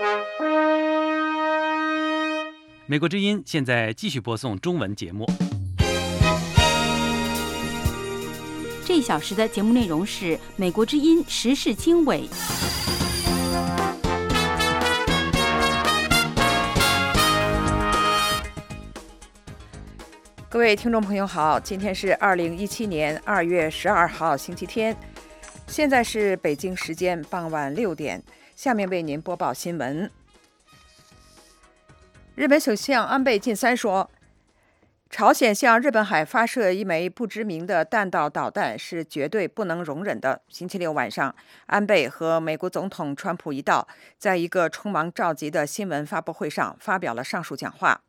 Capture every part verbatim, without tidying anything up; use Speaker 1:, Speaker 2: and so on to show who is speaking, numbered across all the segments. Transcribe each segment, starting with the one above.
Speaker 1: 美国之音现在继续播送中文节目。
Speaker 2: 这一小时的节目内容是美国之音时事经纬。
Speaker 3: 各位听众朋友好，今天是二零一七年二月十二号星期天，现在是北京时间傍晚六点，下面为您播报新闻。日本首相安倍晋三说，朝鲜向日本海发射一枚不知名的弹道导弹是绝对不能容忍的。星期六晚上，安倍和美国总统川普一道，在一个匆忙召集的新闻发布会上发表了上述讲话。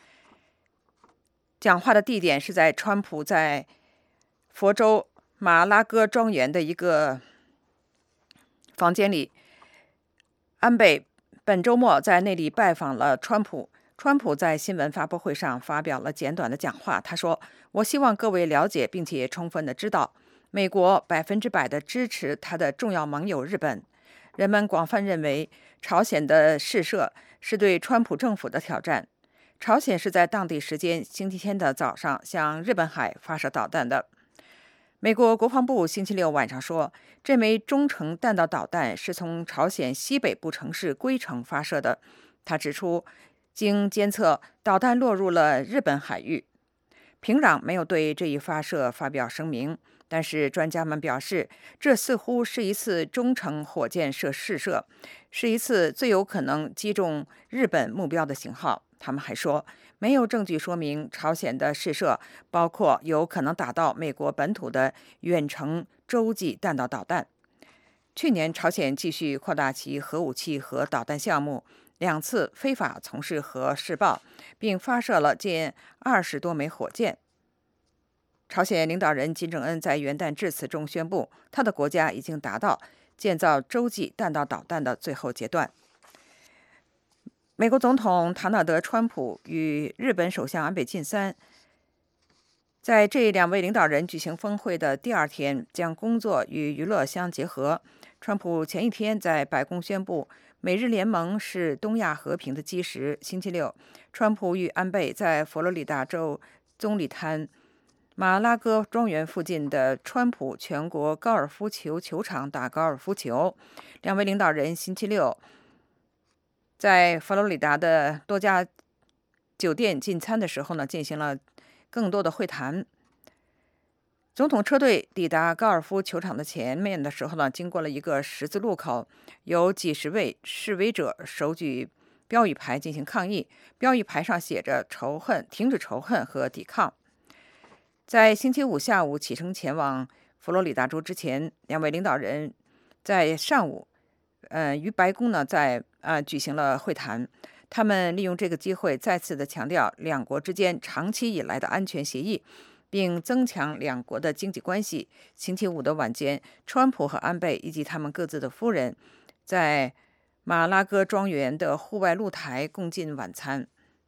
Speaker 3: 讲话的地点是在川普在佛州马拉戈庄园的一个房间里。安倍本周末在那里拜访了川普。川普在新闻发布会上发表了简短的讲话，他说：“我希望各位了解并且充分的知道，美国百分之百的支持他的重要盟友日本。人们广泛认为，朝鲜的试射是对川普政府的挑战。朝鲜是在当地时间星期天的早上向日本海发射导弹的。”美国国防部星期六晚上说，这枚中程弹道导弹是从朝鲜西北部城市龟城发射的。他指出，经监测，导弹落入了日本海域。平壤没有对这一发射发表声明，但是专家们表示，这似乎是一次中程火箭射试射，是一次最有可能击中日本目标的型号。他们还说，没有证据说明朝鲜的试射包括有可能打到美国本土的远程洲际弹道导弹。去年，朝鲜继续扩大其核武器和导弹项目，两次非法从事核试爆，并发射了近二十多枚火箭。朝鲜领导人金正恩在元旦致辞中宣布，他的国家已经达到建造洲际弹道导弹的最后阶段。美国总统唐纳德·川普与日本首相安倍晋三在这两位领导人举行峰会的第二天，将工作与娱乐相结合。川普前一天在白宫宣布，美日联盟是东亚和平的基石。星期六，川普与安倍在佛罗里达州棕榈滩马拉戈庄园附近的川普全国高尔夫球球场打高尔夫球。两位领导人星期六在佛罗里达的多家酒店进餐的时候呢，进行了更多的会谈。总统车队抵达高尔夫球场的前面的时候呢，经过了一个十字路口，有几十位示威者手举标语牌进行抗议，标语牌上写着仇恨、停止仇恨和抵抗。在星期五下午启程前往佛罗里达州之前，两位领导人在上午呃，与白宫呢在呃举行了会谈。他们利用这个机会再次的强调两国之间长期以来的安全协议，并增强两国的经济关系。星期五的晚间，川普和安倍以及他们各自的夫人在马拉戈庄园的户外露台共进晚餐。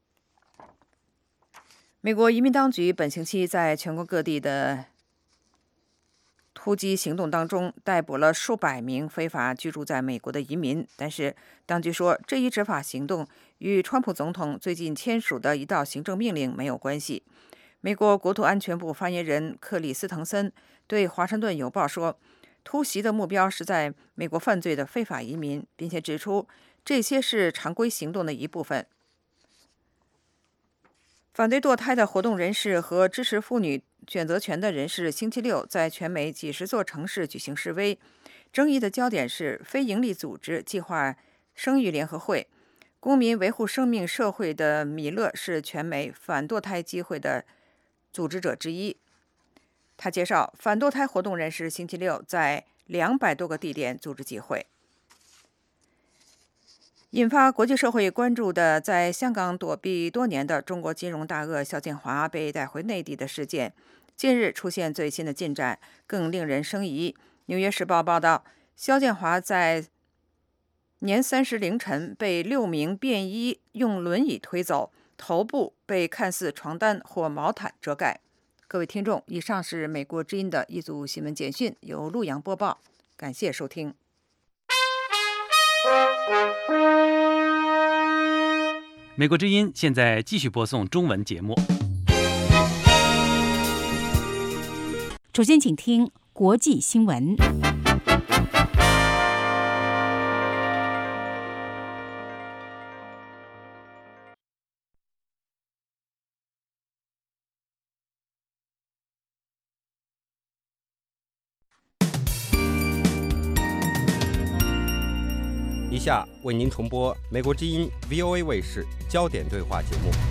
Speaker 3: 美国移民当局本星期在全国各地的突击行动当中逮捕了数百名非法居住在美国的移民，但是当局说，这一执法行动与川普总统最近签署的一道行政命令没有关系。美国国土安全部发言人克里斯滕森对华盛顿邮报说，突袭的目标是在美国犯罪的非法移民，并且指出这些是常规行动的一部分。反对堕胎的活动人士和支持妇女选择权的人士星期六在全美几十座城市举行示威，争议的焦点是非营利组织计划生育联合会。公民维护生命社会的米勒是全美反堕胎机会的组织者之一。他介绍，反堕胎活动人士星期六在两百多个地点组织集会。引发国际社会关注的，在香港躲避多年的中国金融大鳄肖建华被带回内地的事件，近日出现最新的进展，更令人生疑。纽约时报报道，肖建华在年三十凌晨被六名便衣用轮椅推走，头部被看似床单或毛毯遮盖。各位听众，以上是美国之音的一组新闻简讯，由陆阳播报，感谢收听。
Speaker 1: 美国之音现在继续播送中文节目。
Speaker 2: 首先，请听国际新闻。
Speaker 4: 以下为您重播美国之音 V O A 卫视焦点对话节目。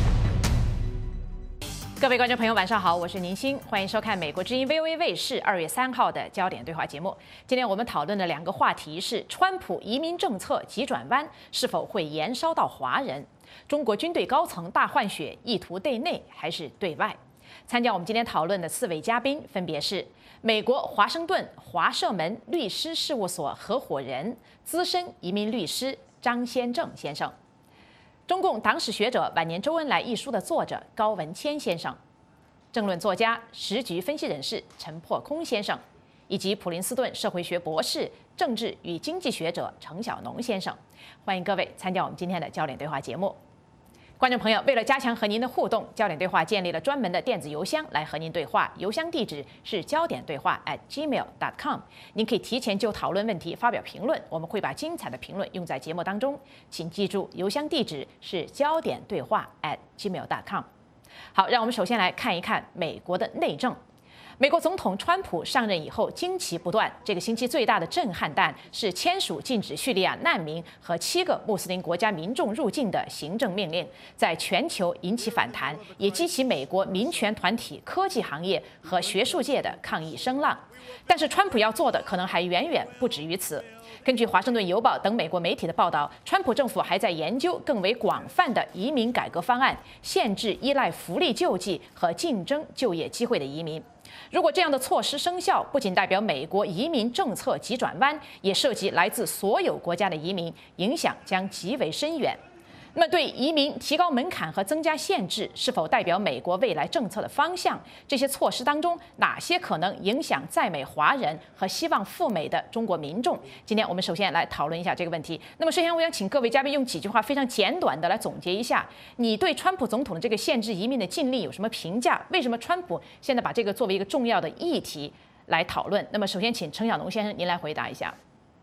Speaker 5: 各位观众朋友，晚上好，我是宁欣，欢迎收看美国之音 V O A 卫视二月三号的焦点对话节目。今天我们讨论的两个话题是：川普移民政策急转弯是否会延烧到华人？中国军队高层大换血，意图对内还是对外？参加我们今天讨论的四位嘉宾分别是美国华盛顿华社门律师事务所合伙人、资深移民律师张先正先生。中共党史学者《晚年周恩来》一书的作者高文谦先生，政论作家、时局分析人士陈破空先生，以及普林斯顿社会学博士、政治与经济学者程晓农先生。欢迎各位参加我们今天的焦点对话节目。观众朋友，为了加强和您的互动，焦点对话建立了专门的电子邮箱来和您对话，邮箱地址是焦点对话 at gmail dot com。您可以提前就讨论问题发表评论，我们会把精彩的评论用在节目当中。请记住，邮箱地址是焦点对话 at gmail dot com。好，让我们首先来看一看美国的内政。美国总统川普上任以后惊奇不断，这个星期最大的震撼弹是签署禁止叙利亚难民和七个穆斯林国家民众入境的行政命令，在全球引起反弹，也激起美国民权团体、科技行业和学术界的抗议声浪。但是川普要做的可能还远远不止于此。根据《华盛顿邮报》等美国媒体的报道，川普政府还在研究更为广泛的移民改革方案，限制依赖福利救济和竞争就业机会的移民。如果这样的措施生效，不仅代表美国移民政策急转弯，也涉及来自所有国家的移民，影响将极为深远。那么，对移民提高门槛和增加限制，是否代表美国未来政策的方向？这些措施当中，哪些可能影响在美华人和希望赴美的中国民众？今天我们首先来讨论一下这个问题。那么，首先我想请各位嘉宾用几句话非常简短的来总结一下，你对川普总统的这个限制移民的禁令有什么评价？为什么川普现在把这个作为一个重要的议题来讨论？那么，首先请程晓农先生您来回答一下。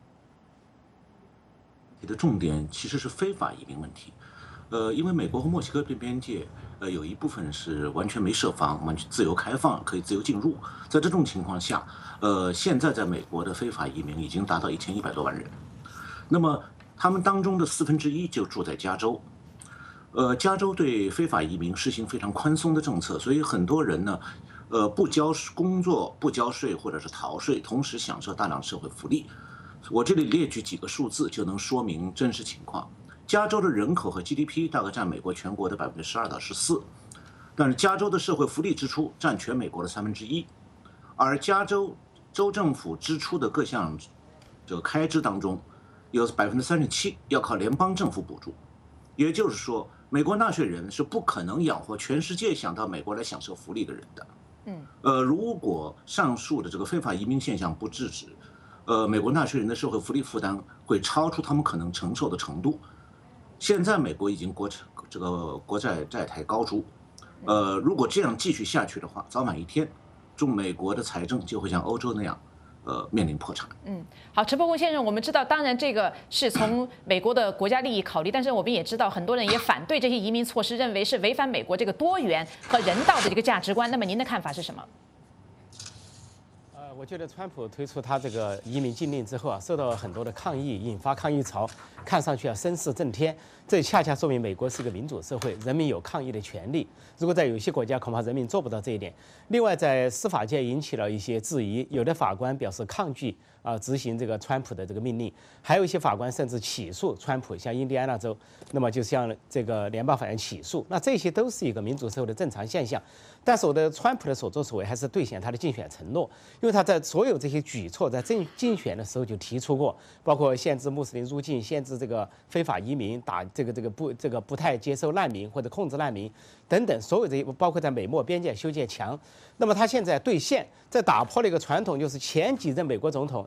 Speaker 6: 你的重点其实是非法移民问题。呃，因为美国和墨西哥边边界，呃，有一部分是完全没设防，完全自由开放，可以自由进入。在这种情况下，呃，现在在美国的非法移民已经达到一千一百多万人。那么，他们当中的四分之一就住在加州。呃，加州对非法移民实行非常宽松的政策，所以很多人呢，呃，不交工作、不交税或者是逃税，同时享受大量社会福利。我这里列举几个数字就能说明真实情况。加州的人口和 G D P 大概占美国全国的百分之十二到十四，但是加州的社会福利支出占全美国的三分之一，而加州州政府支出的各项这个开支当中，有百分之三十七要靠联邦政府补助，也就是说，美国纳税人是不可能养活全世界想到美国来享受福利的人的。嗯，呃，如果上述的这个非法移民现象不制止，呃，美国纳税人的社会福利负担会超出他们可能承受的程度。现在美国已经国这个国债债台高筑，呃，如果这样继续下去的话，早晚一天，中美国的财政就会像欧洲那样，呃，面临破产。嗯，
Speaker 5: 好，陈伯公先生，我们知道，当然这个是从美国的国家利益考虑，但是我们也知道，很多人也反对这些移民措施，认为是违反美国这个多元和人道的这个价值观。那么您的看法是什么？
Speaker 7: 我觉得川普推出他这个移民禁令之后啊，受到很多的抗议，引发抗议潮，看上去啊声势震天。这恰恰说明美国是个民主社会，人民有抗议的权利。如果在有些国家，恐怕人民做不到这一点。另外，在司法界引起了一些质疑，有的法官表示抗拒啊执行这个川普的这个命令，还有一些法官甚至起诉川普，像印第安纳州，那么就向这个联邦法院起诉。那这些都是一个民主社会的正常现象。但是我的川普的所作所为还是兑现他的竞选承诺，因为他在所有这些举措在竞竞选的时候就提出过，包括限制穆斯林入境、限制这个非法移民、打这个这个不这个不太接受难民或者控制难民等等，所有这些包括在美墨边界修建墙。那么他现在兑现，在打破了一个传统，就是前几任美国总统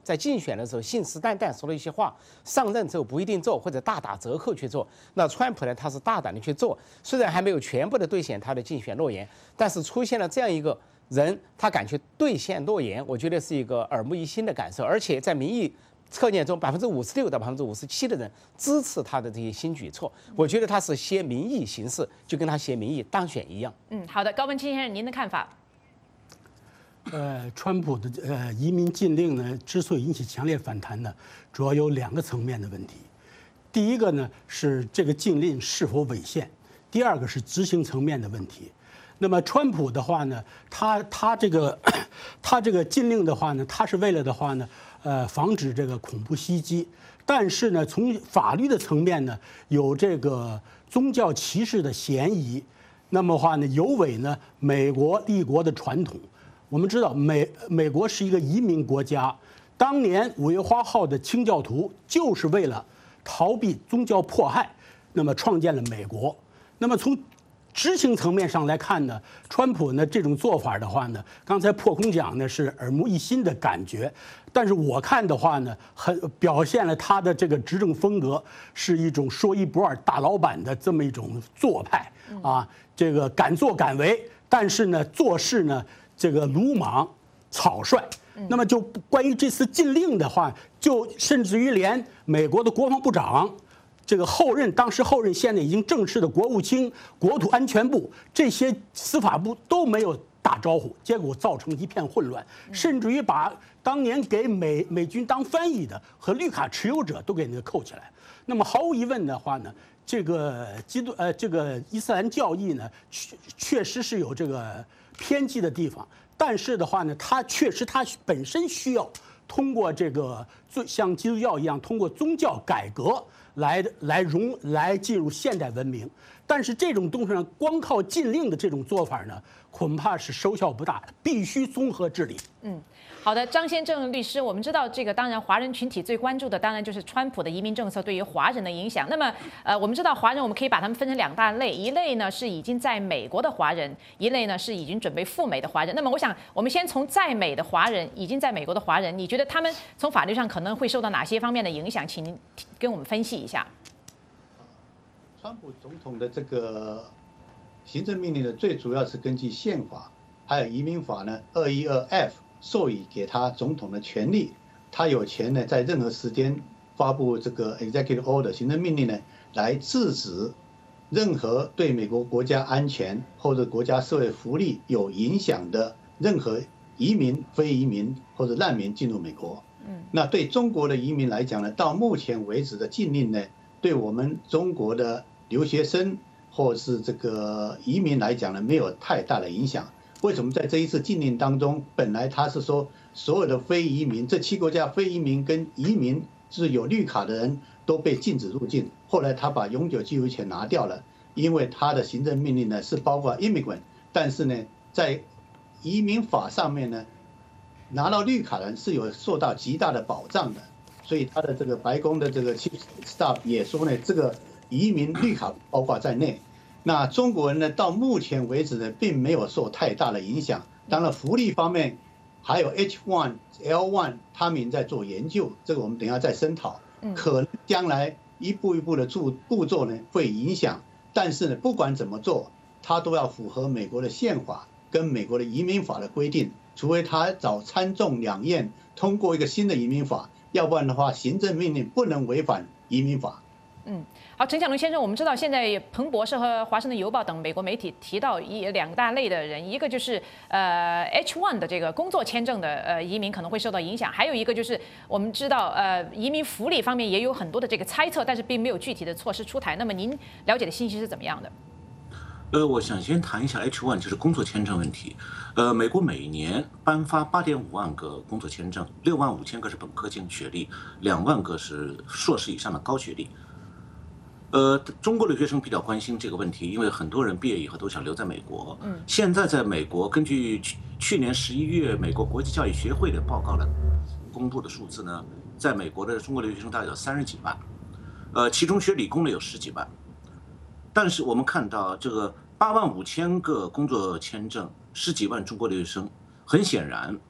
Speaker 7: 在竞选的时候信誓旦旦说了一些话，上任之后不一定做，或者大打折扣去做。那川普呢，他是大胆的去做，虽然还没有全部的兑现他的竞选诺言，但是出现了这样一个人，他敢去兑现诺言，我觉得是一个耳目一新的感受。而且在民意测验中，百分之五十六到百分之五十七的人支持他的这些新举措，我觉得他是挟民意行事，就跟他挟民意当选一样。
Speaker 5: 嗯，好的，高文清先生，您的看法？
Speaker 8: 呃，川普的呃移民禁令呢，之所以引起强烈反弹呢，主要有两个层面的问题。第一个呢是这个禁令是否违宪，第二个是执行层面的问题。那么川普的话呢，他他这个他这个禁令的话呢，他是为了的话呢，呃，防止这个恐怖袭击。但是呢，从法律的层面呢，有这个宗教歧视的嫌疑。那么话呢，有违呢美国立国的传统。我们知道美美国是一个移民国家，当年五月花号的清教徒就是为了逃避宗教迫害，那么创建了美国。那么从执行层面上来看呢，川普呢这种做法的话呢，刚才破空讲呢是耳目一新的感觉，但是我看的话呢，很表现了他的这个执政风格是一种说一不二大老板的这么一种做派啊，这个敢作敢为，但是呢做事呢。这个鲁莽草率，那么就关于这次禁令的话，就甚至于连美国的国防部长，这个后任当时后任现在已经正式的国务卿、国土安全部这些司法部都没有打招呼，结果造成一片混乱，甚至于把当年给美美军当翻译的和绿卡持有者都给那个扣起来。那么毫无疑问的话呢，这个基督呃这个伊斯兰教义呢，确确实是有这个偏激的地方，但是的话呢，它确实它本身需要通过这个像基督教一样，通过宗教改革来来融来进入现代文明。但是这种东西上光靠禁令的这种做法呢，恐怕是收效不大，必须综合治理。
Speaker 5: 嗯。好的，张先正律师，我们知道这个，当然华人群体最关注的，当然就是川普的移民政策对于华人的影响。那么，呃，我们知道华人，我们可以把他们分成两大类，一类呢是已经在美国的华人，一类呢是已经准备赴美的华人。那么，我想我们先从在美的华人，已经在美国的华人，你觉得他们从法律上可能会受到哪些方面的影响？请您跟我们分析一下。
Speaker 9: 川普总统的这个行政命令呢，最主要是根据宪法还有移民法呢二一二 F。授予给他总统的权利，他有权呢在任何时间发布这个 executive order 行政命令呢，来制止任何对美国国家安全或者国家社会福利有影响的任何移民、非移民或者难民进入美国。嗯，那对中国的移民来讲呢，到目前为止的禁令呢，对我们中国的留学生或是这个移民来讲呢，没有太大的影响。为什么在这一次禁令当中，本来他是说所有的非移民，这七国家非移民跟移民就是有绿卡的人都被禁止入境，后来他把永久居留权拿掉了，因为他的行政命令呢是包括 immigrant， 但是呢在移民法上面呢，拿到绿卡的人是有受到极大的保障的，所以他的这个白宫的这个 Chief Staff 也说呢，这个移民绿卡包括在内。那中国人呢，到目前为止呢，并没有受太大的影响。当然，福利方面还有 H 一 L 一，他们在做研究，这个我们等一下再深讨。可能将来一步一步的步步骤呢会影响，但是呢，不管怎么做，它都要符合美国的宪法跟美国的移民法的规定。除非他找参众两院通过一个新的移民法，要不然的话，行政命令不能违反移民法。
Speaker 5: 嗯，好，陈小龙先生，我们知道现在彭博社和华盛顿邮报等美国媒体提到一两大类的人，一个就是呃 H 一 的这个工作签证的呃移民可能会受到影响，还有一个就是我们知道呃移民福利方面也有很多的这个猜测，但是并没有具体的措施出台。那么您了解的信息是怎么样的？
Speaker 6: 呃，我想先谈一下 H 一，就是工作签证问题。呃，美国每年颁发八点五万个工作签证，六万五千个是本科生学历，两万个是硕士以上的高学历。呃，中国留学生比较关心这个问题，因为很多人毕业以后都想留在美国。嗯，现在在美国，根据去去年十一月美国国际教育协会的报告的公布的数字呢，在美国的中国留学生大概有三十几万，呃，其中学理工的有十几万。但是我们看到这个八万五千个工作签证，十几万中国留学生，很显然，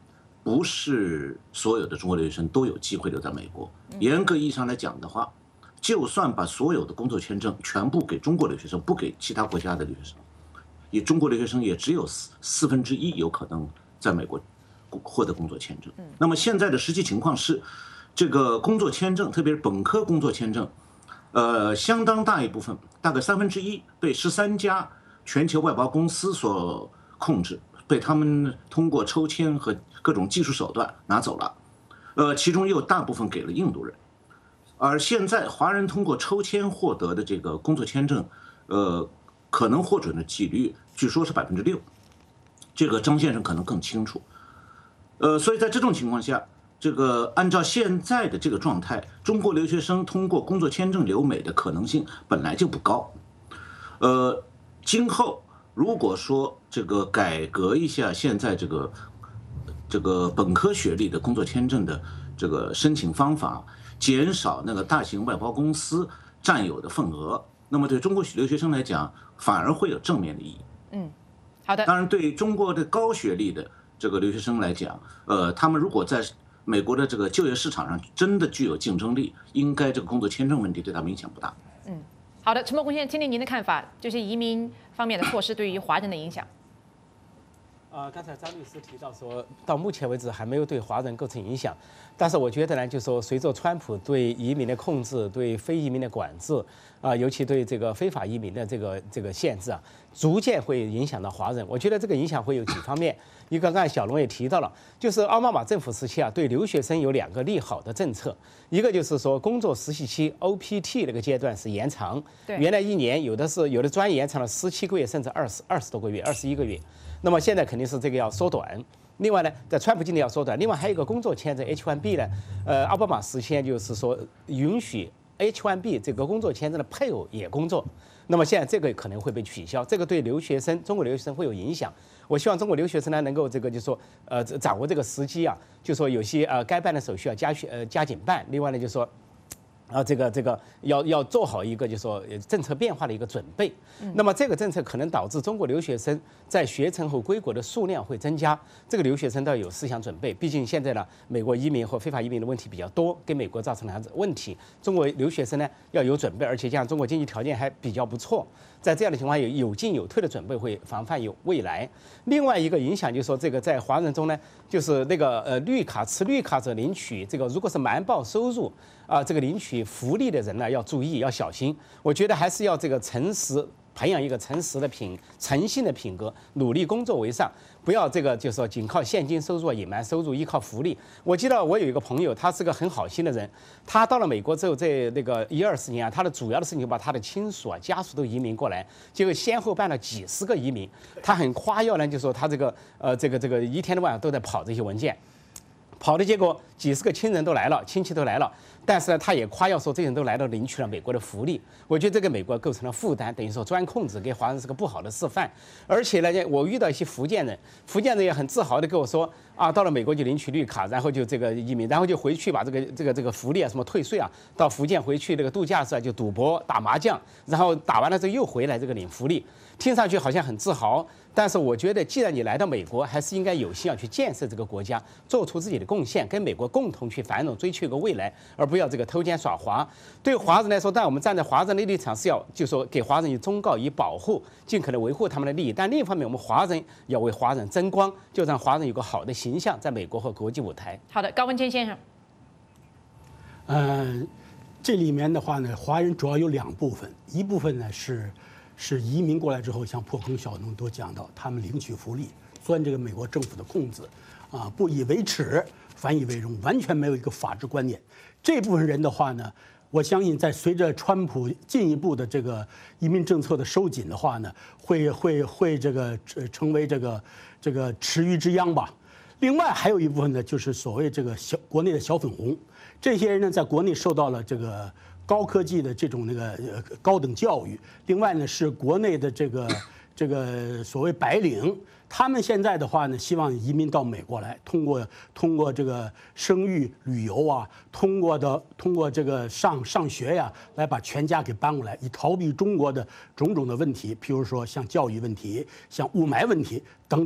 Speaker 6: 不是所有的中国留学生都有机会留在美国。严格意义上来讲的话，就算把所有的工作签证全部给中国留学生，不给其他国家的留学生，也中国留学生也只有四四分之一有可能在美国获得工作签证。那么现在的实际情况是，这个工作签证，特别是本科工作签证，呃，相当大一部分，大概三分之一被十三家全球外包公司所控制，被他们通过抽签和各种技术手段拿走了。呃，其中又大部分给了印度人。而现在华人通过抽签获得的这个工作签证，呃，可能获准的几率据说是百分之六，这个张先生可能更清楚。呃，所以在这种情况下，这个按照现在的这个状态，中国留学生通过工作签证留美的可能性本来就不高。呃，今后如果说这个改革一下现在这个这个本科学历的工作签证的这个申请方法，减少那个大型外包公司占有的份额，那么对中国留学生来讲，反而会有正面的意义。
Speaker 5: 嗯，好的。
Speaker 6: 当然，对中国的高学历的这个留学生来讲，呃，他们如果在美国的这个就业市场上真的具有竞争力，应该这个工作签证问题对他们影响不大。
Speaker 5: 嗯，好的，陈伯公先生，听听您的看法，就是移民方面的措施对于华人的影响。
Speaker 7: 啊，刚才张律师提到说，到目前为止还没有对华人构成影响，但是我觉得呢，就是说随着川普对移民的控制、对非移民的管制，啊，尤其对这个非法移民的这个这个限制啊，逐渐会影响到华人。我觉得这个影响会有几方面，一个刚才小龙也提到了，就是奥巴马政府时期啊，对留学生有两个利好的政策，一个就是说工作实习期 O P T 那个阶段是延长，原来一年，有的是有的专业延长了十七个月，甚至二十二十多个月，二十一个月。那么现在肯定是这个要缩短。另外呢，在川普今年要缩短。另外还有一个工作签证 H 一 B 呢，呃，奥巴马实现就是说允许 H 一 B 这个工作签证的配偶也工作。那么现在这个可能会被取消，这个对留学生、中国留学生会有影响。我希望中国留学生呢能够这个就是说呃掌握这个时机啊，就说有些呃该办的手续要加呃加紧办。另外呢，就说。啊，这个这个要要做好一个就是说政策变化的一个准备。那么这个政策可能导致中国留学生在学成后归国的数量会增加，这个留学生都要有思想准备。毕竟现在呢，美国移民和非法移民的问题比较多，给美国造成了问题。中国留学生呢要有准备，而且像中国经济条件还比较不错，在这样的情况下有有进有退的准备，会防范有未来。另外一个影响就是说，这个在华人中呢，就是那个呃绿卡持绿卡者领取这个，如果是瞒报收入。啊，这个领取福利的人呢，要注意，要小心。我觉得还是要这个诚实，培养一个诚实的品、诚信的品格，努力工作为上，不要这个就是说仅靠现金收入隐瞒收入，依靠福利。我记得我有一个朋友，他是个很好心的人，他到了美国之后，在那个一二十年啊，他的主要的事情就把他的亲属啊、家属都移民过来，结果先后办了几十个移民。他很夸耀呢，就说他这个呃这个这个一天到晚都在跑这些文件。跑的结果，几十个亲人都来了，亲戚都来了，但是呢，他也夸耀说这些人都来到领取了美国的福利。我觉得这个美国构成了负担，等于说专控制，给华人是个不好的示范。而且呢，我遇到一些福建人，福建人也很自豪的跟我说啊，到了美国就领取绿卡，然后就这个移民，然后就回去把这个这个这个福利啊，什么退税啊，到福建回去这个度假时啊就赌博打麻将，然后打完了之后又回来这个领福利，听上去好像很自豪。但是我觉得，既然你来到美国，还是应该有心要去建设这个国家，做出自己的贡献，跟美国共同去繁荣，追求一个未来，而不要这个偷奸耍滑。对华人来说，但我们站在华人的立场是要，就说给华人以忠告、以保护，尽可能维护他们的利益。但另一方面，我们华人要为华人争光，就让华人有个好的形象，在美国和国际舞台。
Speaker 5: 好的，高文谦先生。
Speaker 8: 嗯、呃，这里面的话呢，华人主要有两部分，一部分呢是。是移民过来之后，像破坑小农都讲到，他们领取福利，钻这个美国政府的空子，啊，不以为耻，反以为荣，完全没有一个法治观念。这部分人的话呢，我相信在随着川普进一步的这个移民政策的收紧的话呢，会会会这个成为这个这个池鱼之殃吧。另外还有一部分呢，就是所谓这个小国内的小粉红，这些人呢，在国内受到了这个。高科技的这种那个呃高等教育，另外呢是国内的这个这个所谓白领，他们现在的话呢，希望移民到美国来，通过通过这个生育、旅游啊，通过的通过这个上上学呀，来把全家给搬过来，以逃避中国的种种的问题，譬如说像教育问题、像雾霾问题等等。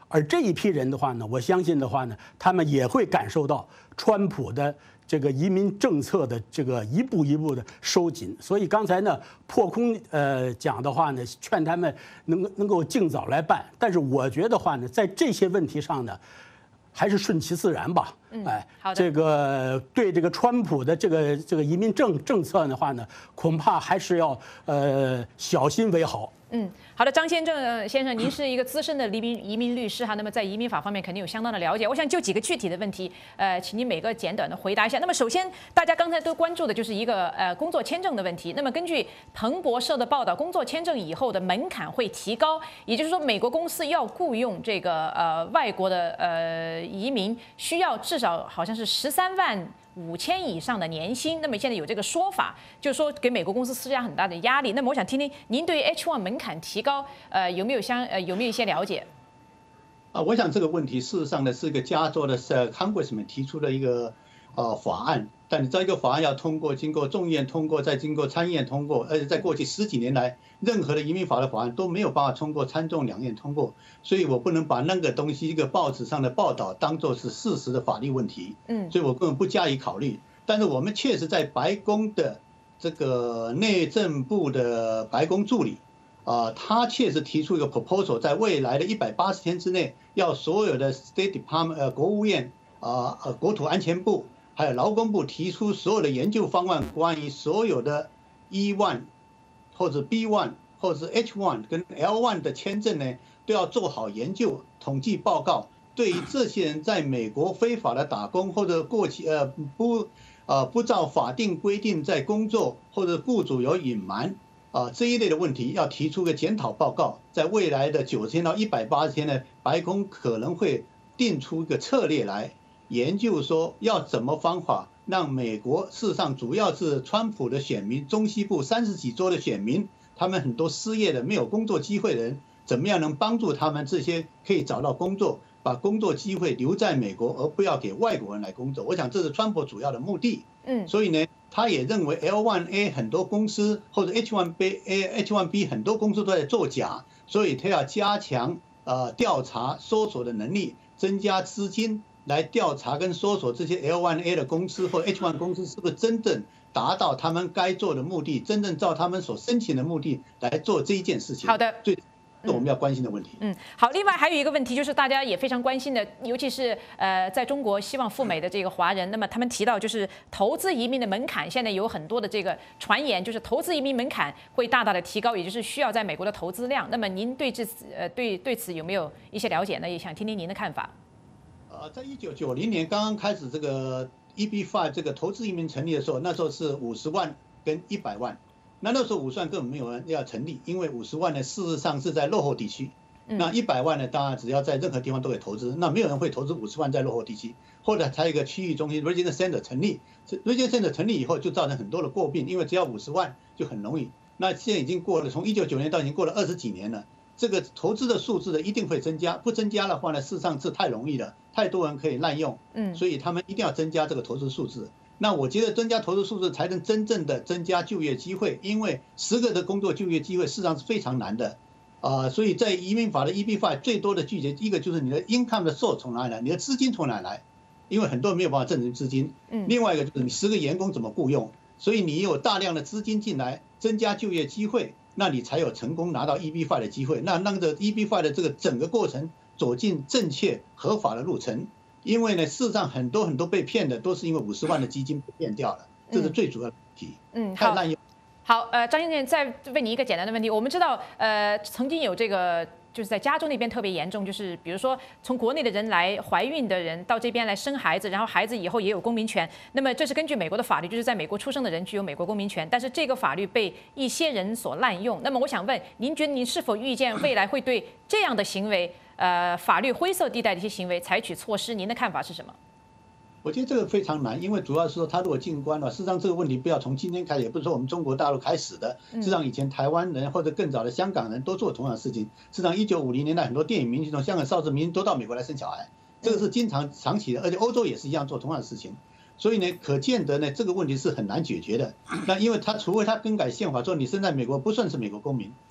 Speaker 8: 而这一批人的话呢，我相信的话呢，他们也会感受到川普的这个移民政策的这个一步一步的收紧。所以刚才呢，破空呃讲的话呢，劝他们能能够尽早来办。但是我觉得话呢，在这些问题上呢，还是顺其自然吧。哎，这个对这个川普的这个这个移民政政策的话呢，恐怕还是要呃小心为好。
Speaker 5: 嗯，好的，张先正先生，您是一个资深的移民移民律师哈，那么在移民法方面肯定有相当的了解。我想就几个具体的问题，呃，请您每个简短的回答一下。那么首先，大家刚才都关注的就是一个呃工作签证的问题。那么根据彭博社的报道，工作签证以后的门槛会提高，也就是说，美国公司要雇佣这个呃外国的呃移民，需要至少好像是十三万五千以上的年薪。那么现在有这个说法，就是说给美国公司施加很大的压力。那么我想听听您对于 H 一 门槛提高，呃，有没有相呃有没有一些了解？
Speaker 9: 啊，我想这个问题事实上呢是一个加州的呃 Congressman 提出的一个呃法案，但你这个法案要通过，经过众议院通过，再经过参议院通过，而且在过去十几年来，任何的移民法的法案都没有办法通过参众两院通过，所以我不能把那个东西一个报纸上的报道当作是事实的法律问题，嗯，所以我根本不加以考虑。但是我们确实在白宫的这个内政部的白宫助理。啊，他确实提出一个 proposal， 在未来的一百八十天之内，要所有的 State Department 呃国务院啊呃国土安全部还有劳工部提出所有的研究方案，关于所有的 E 一 或者 B 一 或者 H 一 跟 L 一 的签证呢，都要做好研究统计报告。对于这些人在美国非法的打工或者过期呃不呃不照法定规定在工作，或者雇主有隐瞒。啊，这一类的问题要提出个检讨报告，在未来的九十天到一百八十天呢，白宫可能会定出一个策略来研究，说要怎么方法让美国事实上主要是川普的选民，中西部三十几州的选民，他们很多失业的、没有工作机会的人，怎么样能帮助他们这些可以找到工作，把工作机会留在美国，而不要给外国人来工作。我想这是川普主要的目的。嗯，所以呢。他也认为 L 一 A 很多公司或者 H 一 B A、H 一 B 很多公司都在作假，所以他要加强呃调查搜索的能力，增加资金来调查跟搜索这些 L 一 A 的公司或 H 一 公司是不是真正达到他们该做的目的，真正照他们所申请的目的来做这一件事情。
Speaker 5: 好的。
Speaker 9: 最是我们要关心的问题。
Speaker 5: 嗯，好。另外还有一个问题，就是大家也非常关心的，尤其是呃，在中国希望赴美的这个华人，那么他们提到就是投资移民的门槛，现在有很多的这个传言，就是投资移民门槛会大大的提高，也就是需要在美国的投资量。那么您对这呃对对此有没有一些了解呢？也想听听您的看法。
Speaker 9: 呃，在一九九零年刚刚开始这个 E B 五 这个投资移民成立的时候，那时候是五十万跟一百万。那那时候五十万根本没有人要成立，因为五十万呢，事实上是在落后地区。那一百万呢，当然只要在任何地方都可以投资，那没有人会投资五十万在落后地区。后来才有一个区域中心 Regional Center 成立 ，Regional Center 成立以后就造成很多的诟病，因为只要五十万就很容易。那现在已经过了，从一九九年到已经过了二十几年了，这个投资的数字呢一定会增加，不增加的话呢，事实上是太容易了，太多人可以滥用，嗯，所以他们一定要增加这个投资数字。那我觉得增加投资数字才能真正的增加就业机会，因为十个的工作就业机会事实上是非常难的，啊、呃，所以在移民法的 E B 五 最多的拒绝，一个就是你的 income 的 source 从哪里来，你的资金从哪里来，因为很多人没有办法证明资金，嗯，另外一个就是你十个员工怎么雇佣，所以你有大量的资金进来，增加就业机会，那你才有成功拿到 E B 五 的机会，那让这 E B 五 的这个整个过程走进正确合法的路程。因为呢，事实上很多很多被骗的都是因为五十万的基金被骗掉了，这是最主要的问题。嗯，
Speaker 5: 太滥用。好，呃，张先生，再问你一个简单的问题。我们知道，呃，曾经有这个，就是在加州那边特别严重，就是比如说从国内的人来怀孕的人到这边来生孩子，然后孩子以后也有公民权。那么这是根据美国的法律，就是在美国出生的人具有美国公民权。但是这个法律被一些人所滥用。那么我想问，您觉得您是否预见未来会对这样的行为？呃，法律灰色地带的一些行为采取措施，您的看法是什么？
Speaker 9: 我觉得这个非常难，因为主要是说他如果进关了，事实上这个问题不要从今天开始，也不是说我们中国大陆开始的，事实上以前台湾人或者更早的香港人都做同样的事情。事实上一九五零年代很多电影明星从香港少数民族都到美国来生小孩，这个是经常长期的，而且欧洲也是一样做同样的事情。所以呢，可见得呢，这个问题是很难解决的。那因为他除非他更改宪法说你生在美国不算是美国公民，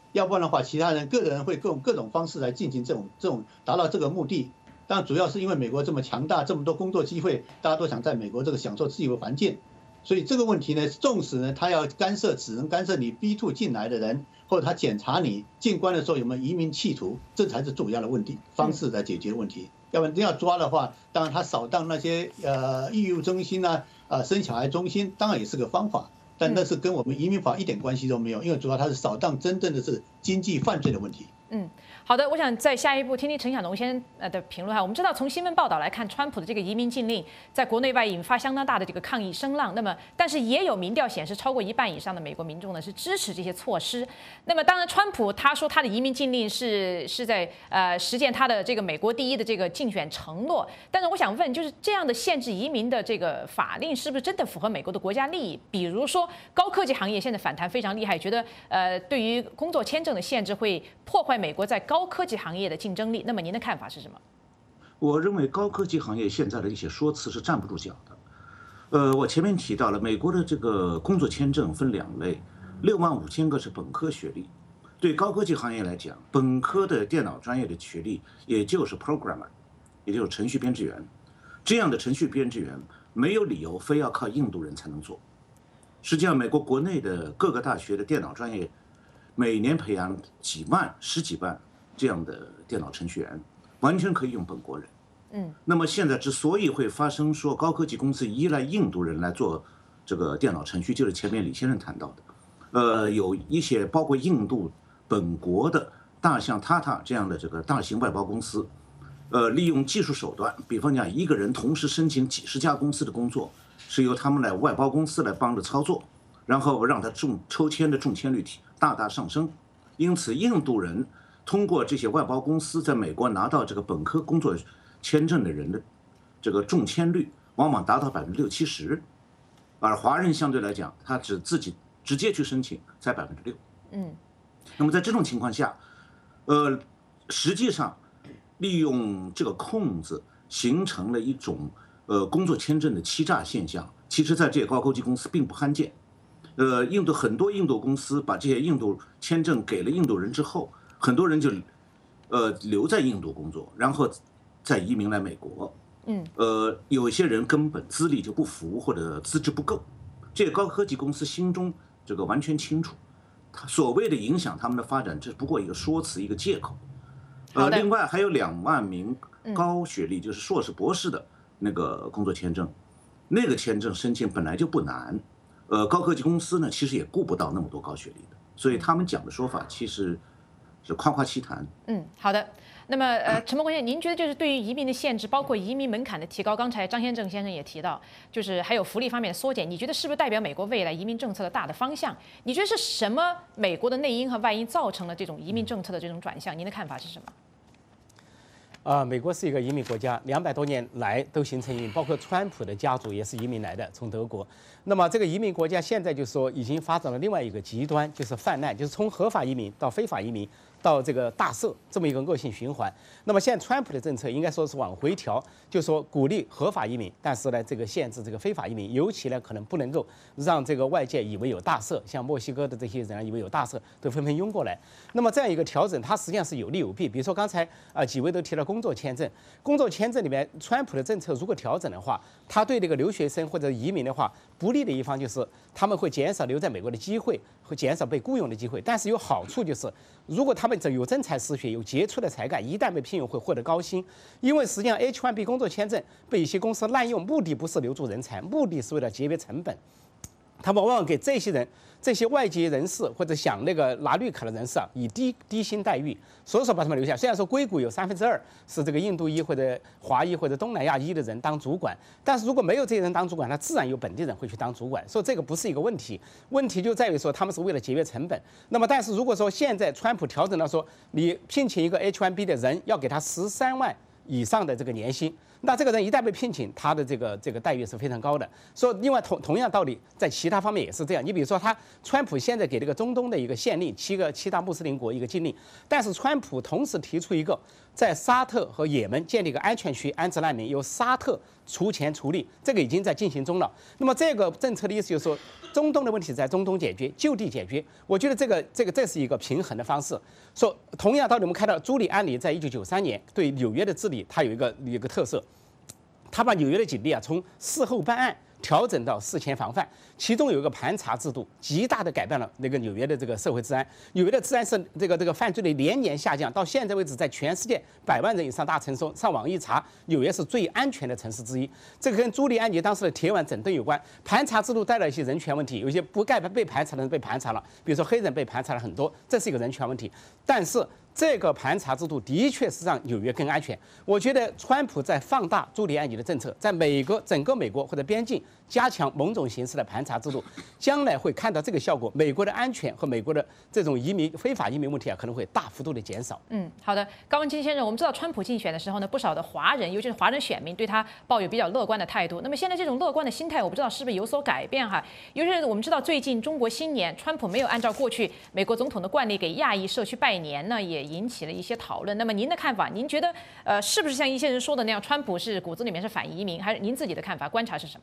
Speaker 9: 要不然的话，其他人个人会各种各种方式来进行这种这种达到这个目的。当然，主要是因为美国这么强大，这么多工作机会，大家都想在美国这个享受自由的环境，所以这个问题呢，纵使呢他要干涉，只能干涉你 B 二 进来的人，或者他检查你进关的时候有没有移民企图，这才是主要的问题方式来解决问题。要不然要抓的话，当然他扫荡那些呃育幼中心啊、呃生小孩中心，当然也是个方法。但那是跟我们移民法一点关系都没有，因为主要它是扫荡真正的是经济犯罪的问题。
Speaker 5: 嗯，好的，我想在下一步听听陈小农先生的评论哈。我们知道从新闻报道来看，川普的这个移民禁令在国内外引发相当大的这个抗议声浪。那么，但是也有民调显示，超过一半以上的美国民众呢是支持这些措施。那么，当然，川普他说他的移民禁令是是在呃实践他的这个美国第一的这个竞选承诺。但是我想问，就是这样的限制移民的这个法令是不是真的符合美国的国家利益？比如说，高科技行业现在反弹非常厉害，觉得呃对于工作签证的限制会破坏美国在高科技行业的竞争力，那么您的看法是什么？
Speaker 6: 我认为高科技行业现在的一些说辞是站不住脚的。呃，我前面提到了，美国的这个工作签证分两类，六万五千个是本科学历。对高科技行业来讲，本科的电脑专业的学历也就是 programmer， 也就是程序编制员。这样的程序编制员没有理由非要靠印度人才能做。实际上，美国国内的各个大学的电脑专业每年培养几万、十几万这样的电脑程序员，完全可以用本国人。
Speaker 5: 嗯，
Speaker 6: 那么现在之所以会发生说高科技公司依赖印度人来做这个电脑程序，就是前面李先生谈到的，呃，有一些包括印度本国的大像 Tata 这样的这个大型外包公司，呃，利用技术手段，比方讲一个人同时申请几十家公司的工作，是由他们来外包公司来帮着操作，然后让他中抽签的中签率大大上升。因此，印度人通过这些外包公司在美国拿到这个本科工作签证的人的这个中签率往往达到百分之六七十，而华人相对来讲，他只自己直接去申请才百分之六。
Speaker 5: 嗯，
Speaker 6: 那么在这种情况下，呃，实际上利用这个空子形成了一种呃工作签证的欺诈现象，其实在这些高科技公司并不罕见。呃，印度很多印度公司把这些印度签证给了印度人之后，很多人就呃留在印度工作，然后再移民来美国。
Speaker 5: 嗯，
Speaker 6: 呃，有一些人根本资历就不符或者资质不够，这些高科技公司心中这个完全清楚，他所谓的影响他们的发展，这不过一个说辞，一个借口。呃，另外还有两万名高学历，就是硕士、博士的那个工作签证，那个签证申请本来就不难。呃，高科技公司呢，其实也顾不到那么多高学历的，所以他们讲的说法其实是夸夸其谈。
Speaker 5: 嗯，好的。那么，呃，陈伯坤先生，您觉得就是对于移民的限制，包括移民门槛的提高，刚才张先正先生也提到，就是还有福利方面的缩减，你觉得是不是代表美国未来移民政策的大的方向？你觉得是什么美国的内因和外因造成了这种移民政策的这种转向？您的看法是什么？
Speaker 7: 啊、呃，美国是一个移民国家，两百多年来都形成移民，包括川普的家族也是移民来的，从德国。那么这个移民国家现在就是说已经发展了另外一个极端，就是泛滥，就是从合法移民到非法移民到这个大赦这么一个恶性循环。那么现在川普的政策应该说是往回调，就是说鼓励合法移民，但是呢这个限制这个非法移民，尤其呢可能不能够让这个外界以为有大赦，像墨西哥的这些人以为有大赦都纷纷涌过来。那么这样一个调整，它实际上是有利有弊。比如说刚才啊、呃、几位都提到工作签证，工作签证里面川普的政策如果调整的话，他对这个留学生或者移民的话，不利的一方就是他们会减少留在美国的机会，会减少被雇佣的机会。但是有好处就是，如果他们有真才实学、有杰出的才干，一旦被聘用会获得高薪。因为实际上 H 一 B 工作签证被一些公司滥用，目的不是留住人才，目的是为了节约成本。他们往往给这些人、这些外籍人士或者想那个拿绿卡的人士啊，以低低薪待遇，所以说把他们留下。虽然说硅谷有三分之二是这个印度裔或者华裔或者东南亚裔的人当主管，但是如果没有这些人当主管，他自然有本地人会去当主管，所以这个不是一个问题。问题就在于说他们是为了节约成本。那么，但是如果说现在川普调整到说，你聘请一个 H 一 B 的人要给他十三万以上的这个年薪， 那这个人一旦被聘请，他的这个这个待遇是非常高的。所以，另外同同样道理，在其他方面也是这样。你比如说，他川普现在给这个中东的一个限令，七个七大穆斯林国一个禁令，但是川普同时提出一个在沙特和也门建立一个安全区安置难民，由沙特出钱出力，这个已经在进行中了。那么这个政策的意思就是说，中东的问题在中东解决，就地解决。我觉得这个这个这是一个平衡的方式。说同样道理，我们看到朱利安尼在一九九三年对纽约的治理，他有一个有一个特色，他把纽约的警力啊从事后办案调整到事前防范，其中有一个盘查制度，极大的改变了那个纽约的这个社会治安。纽约的治安是这个这个犯罪率连年下降，到现在为止，在全世界百万人以上大城市上网一查，纽约是最安全的城市之一。这个跟朱利安尼当时的铁腕整顿有关。盘查制度带来一些人权问题，有一些不该被盘查的人被盘查了，比如说黑人被盘查了很多，这是一个人权问题。但是这个盘查制度的确是让纽约更安全。我觉得川普在放大朱利安尼的政策，在每个整个美国或者边境加强某种形式的盘查制度，将来会看到这个效果，美国的安全和美国的这种移民非法移民问题啊，可能会大幅度的减少。
Speaker 5: 嗯，好的，高文基先生，我们知道川普竞选的时候呢，不少的华人，尤其是华人选民对他抱有比较乐观的态度。那么现在这种乐观的心态，我不知道是不是有所改变哈？尤其是我们知道最近中国新年，川普没有按照过去美国总统的惯例给亚裔社区拜年呢，也引起了一些讨论。那么您的看法，您觉得呃是不是像一些人说的那样，川普是骨子里面是反移民，还是您自己的看法观察是什么？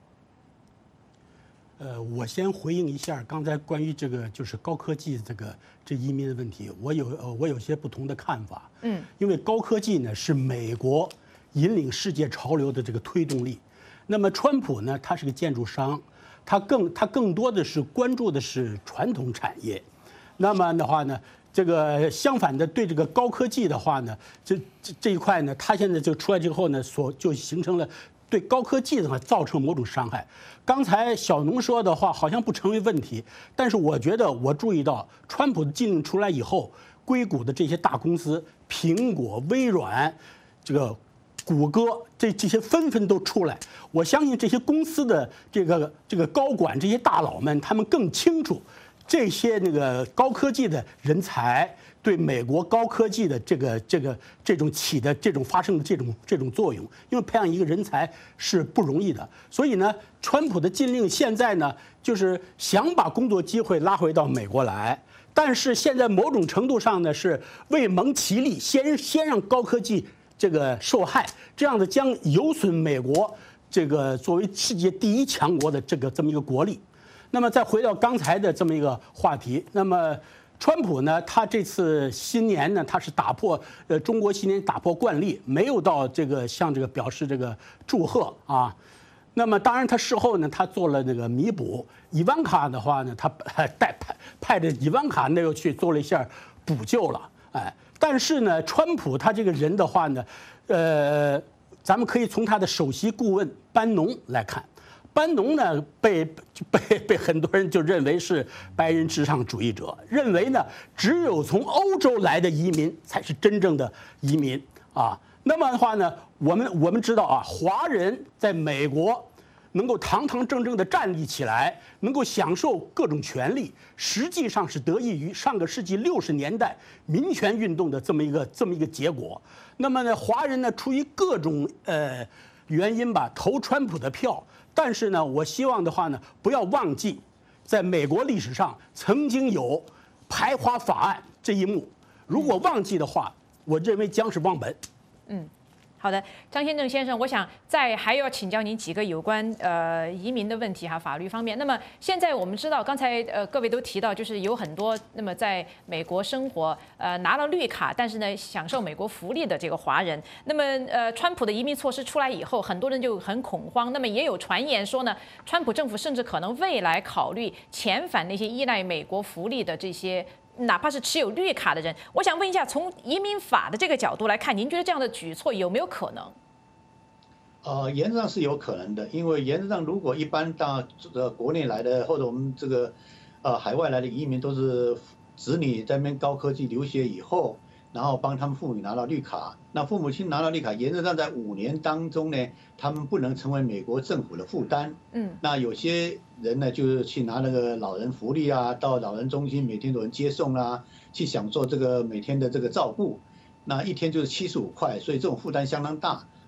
Speaker 8: 呃，我先回应一下刚才关于这个就是高科技这个这移民的问题，我有呃我有些不同的看法。嗯，因为高科技呢是美国引领世界潮流的这个推动力，那么川普呢，他是个建筑商，他更他更多的是关注的是传统产业，那么的话呢，这个相反的对这个高科技的话呢，这这这一块呢，他现在就出来之后呢，所就形成了对高科技的话造成某种伤害。刚才小农说的话好像不成为问题，但是我觉得我注意到，川普的禁令出来以后，硅谷的这些大公司，苹果、微软，这个谷歌，这这些纷纷都出来。我相信这些公司的这个这个高管、这些大佬们，他们更清楚这些那个高科技的人才对美国高科技的这个这个这种起的这种发生的这种这种作用，因为培养一个人才是不容易的。所以呢，川普的禁令现在呢，就是想把工作机会拉回到美国来，但是现在某种程度上呢，是为蒙其利，先先让高科技这个受害，这样的将有损美国这个作为世界第一强国的这个这么一个国力。那么再回到刚才的这么一个话题，那么川普呢，他这次新年呢，他是打破呃中国新年打破惯例，没有到这个向这个表示这个祝贺啊。那么当然他事后呢，他做了那个弥补。伊万卡的话呢，他带派派着伊万卡那又去做了一下补救了，哎。但是呢，川普他这个人的话呢，呃，咱们可以从他的首席顾问班农来看。班农呢，被被被很多人就认为是白人至上主义者，认为呢，只有从欧洲来的移民才是真正的移民啊。那么的话呢，我们我们知道啊，华人在美国能够堂堂正正地站立起来，能够享受各种权利，实际上是得益于上个世纪六十年代民权运动的这么一个这么一个结果。那么呢，华人呢，出于各种呃原因吧，投川普的票。但是呢，我希望的话呢，不要忘记，在美国历史上曾经有排华法案这一幕。如果忘记的话，我认为将是忘本。
Speaker 5: 嗯。好的，张先正先生，我想再还要请教您几个有关呃移民的问题哈，法律方面。那么现在我们知道，刚才呃各位都提到，就是有很多那么在美国生活呃拿了绿卡，但是呢享受美国福利的这个华人。那么呃川普的移民措施出来以后，很多人就很恐慌。那么也有传言说呢，川普政府甚至可能未来考虑遣返那些依赖美国福利的这些。哪怕是持有绿卡的人，我想问一下，从移民法的这个角度来看，您觉得这样的举措有没有可能？
Speaker 9: 呃，原则上是有可能的，因为原则上如果一般到呃国内来的或者我们这个呃海外来的移民都是子女在那边高科技留学以后，然后帮他们父母拿到绿卡，那父母亲拿到绿卡，原则上在五年当中呢，他们不能成为美国政府的负担。嗯，那有些人呢，就是去拿那个老人福利啊，到老人中心每天有人接送啊，去享受这个每天的这个照顾，那一天就是七十五块，所以这种负担相当大。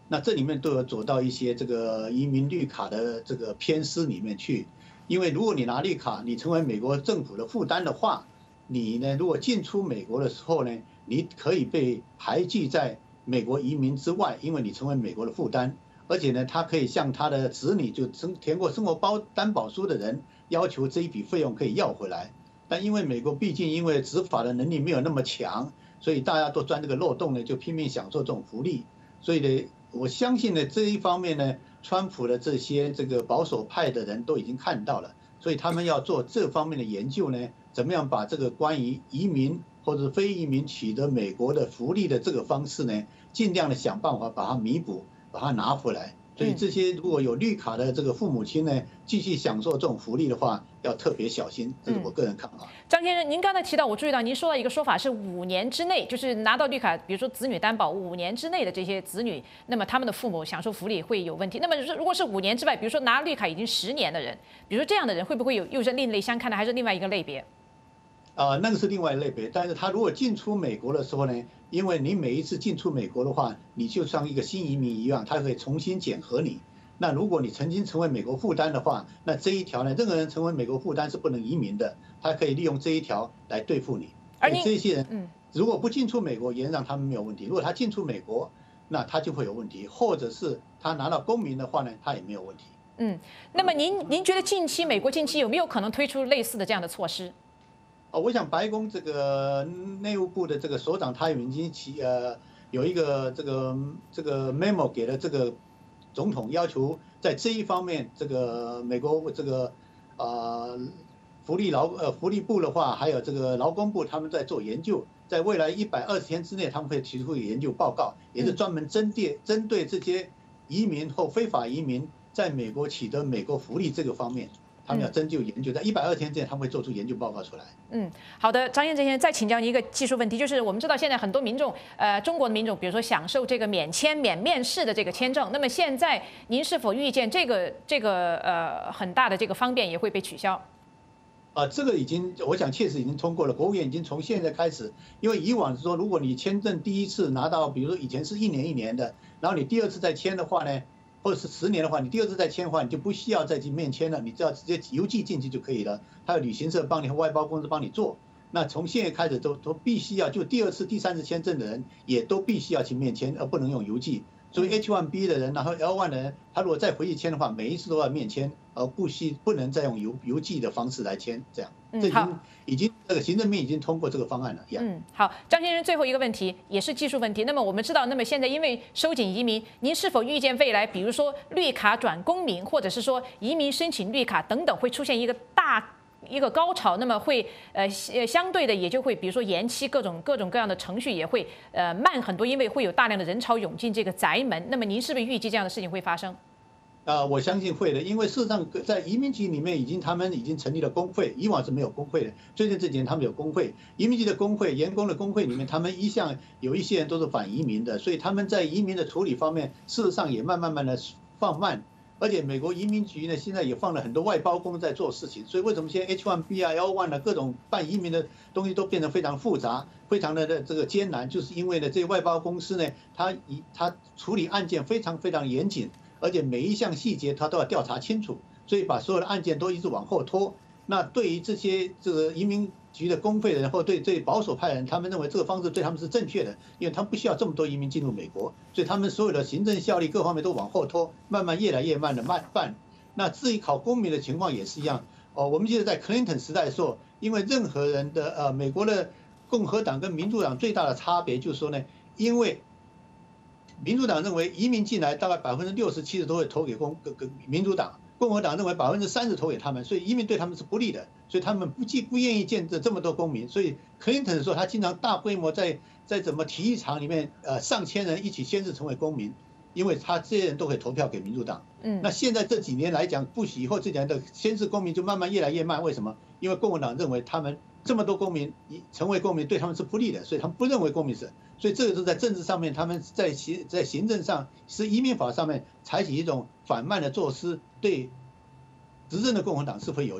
Speaker 9: 那这里面都有走到一些这个移民绿卡的这个偏私里面去。因为如果你拿绿卡，你成为美国政府的负担的话，你呢如果进出美国的时候呢，你可以被排拒在美国移民之外，因为你成为美国的负担。而且呢，他可以向他的子女就填过生活包担保书的人要求这一笔费用可以要回来。但因为美国毕竟因为执法的能力没有那么强，所以大家都钻这个漏洞呢，就拼命享受这种福利。所以呢，我相信呢这一方面呢，川普的这些这个保守派的人都已经看到了，所以他们要做这方面的研究呢，怎么样把这个关于移民或者非移民取得美国的福利的这个方式呢，尽量的想办法把它弥补，把它拿回来。所以这些如果有绿卡的这个父母亲呢，继续享受这种福利的话，要特别小心，这是我个人看法。
Speaker 5: 张先生，您刚才提到，我注意到您说到一个说法是五年之内，就是拿到绿卡，比如说子女担保五年之内的这些子女，那么他们的父母享受福利会有问题。那么如果是五年之外，比如说拿绿卡已经十年的人，比如说这样的人会不会有又是另类相看的，还是另外一个类别？
Speaker 9: 啊、呃，那个是另外一类别，但是他如果进出美国的时候呢，因为你每一次进出美国的话，你就像一个新移民一样，他可以重新检核你。那如果你曾经成为美国负担的话，那这一条呢，任何人成为美国负担是不能移民的，他可以利用这一条来对付你。而这些人，嗯，如果不进出美国，原则上他们没有问题；如果他进出美国，那他就会有问题，或者是他拿到公民的话呢，他也没有问题。
Speaker 5: 嗯，那么您您觉得近期美国近期有没有可能推出类似的这样的措施？
Speaker 9: 哦，我想白宫这个内务部的这个首长他已经起呃有一个这个这个 memo 给了这个总统，要求在这一方面，这个美国这个呃福利劳呃福利部的话，还有这个劳工部他们在做研究，在未来一百二十天之内，他们会提出研究报告，也是专门针对针对这些移民或非法移民在美国取得美国福利这个方面。他们要针就研究，在一百二十天之内，他们会做出研究报告出来。
Speaker 5: 嗯，好的，张彦正先生，再请教您一个技术问题，就是我们知道现在很多民众，呃，中国的民众，比如说享受这个免签、免面试的这个签证，那么现在您是否预见这个这个呃很大的这个方便也会被取消？
Speaker 9: 啊，这个已经，我想确实已经通过了。国务院已经从现在开始，因为以往是说，如果你签证第一次拿到，比如说以前是一年一年的，然后你第二次再签的话呢？或者是十年的话，你第二次再签的话，你就不需要再去面签了，你只要直接邮寄进去就可以了。还有旅行社帮你和外包公司帮你做。那从现在开始都都必须要，就第二次、第三次签证的人也都必须要去面签，而不能用邮寄。所以 H 一 B 的人，然后 L 一 的人，他如果再回去签的话，每一次都要面签，而不需不能再用邮邮寄的方式来签，这样。这已经已经这个行政命已经通过这个方案了。
Speaker 5: 嗯，好，张先生，最后一个问题也是技术问题。那么我们知道，那么现在因为收紧移民，您是否预见未来，比如说绿卡转公民，或者是说移民申请绿卡等等，会出现一个大一个高潮？那么会呃相对的也就会，比如说延期各种各种各样的程序也会呃慢很多，因为会有大量的人潮涌进这个宅门。那么您是不是预计这样的事情会发生？
Speaker 9: 啊、呃，我相信会的，因为事实上在移民局里面已经他们已经成立了工会，以往是没有工会的，最近这几年他们有工会，移民局的工会、员工的工会里面，他们一向有一些人都是反移民的，所以他们在移民的处理方面，事实上也慢慢慢的放慢，而且美国移民局呢现在也放了很多外包工在做事情，所以为什么现在 H 一 B 啊、L 一 啊各种办移民的东西都变得非常复杂，非常的这个艰难，就是因为呢这些外包公司呢，他以他处理案件非常非常严谨。而且每一项细节他都要调查清楚，所以把所有的案件都一直往后拖。那对于这些这个移民局的公费人或对对保守派人，他们认为这个方式对他们是正确的，因为他们不需要这么多移民进入美国，所以他们所有的行政效率各方面都往后拖，慢慢越来越慢的慢办。那至于考公民的情况也是一样。哦，我们记得在 Clinton 时代的时候，因为任何人的呃美国的共和党跟民主党最大的差别就是说呢，因为民主党认为移民进来大概百分之六十七十都会投给公给民主党，共和党认为百分之三十投给他们，所以移民对他们是不利的，所以他们不既不愿意见这这么多公民，所以 Clinton 说他经常大规模在在怎么体育场里面呃上千人一起宣誓成为公民，因为他这些人都可以投票给民主党。嗯，那现在这几年来讲，不许以后这几年的宣誓公民就慢慢越来越慢，为什么？因为共和党认为他们这么多公民成为公民对他们是不利的，所以他们不认为公民是。所以这个是在政治上面，他们在行在行政上是移民法上面采取一种缓慢的措施，对执政的共和党是会有利的。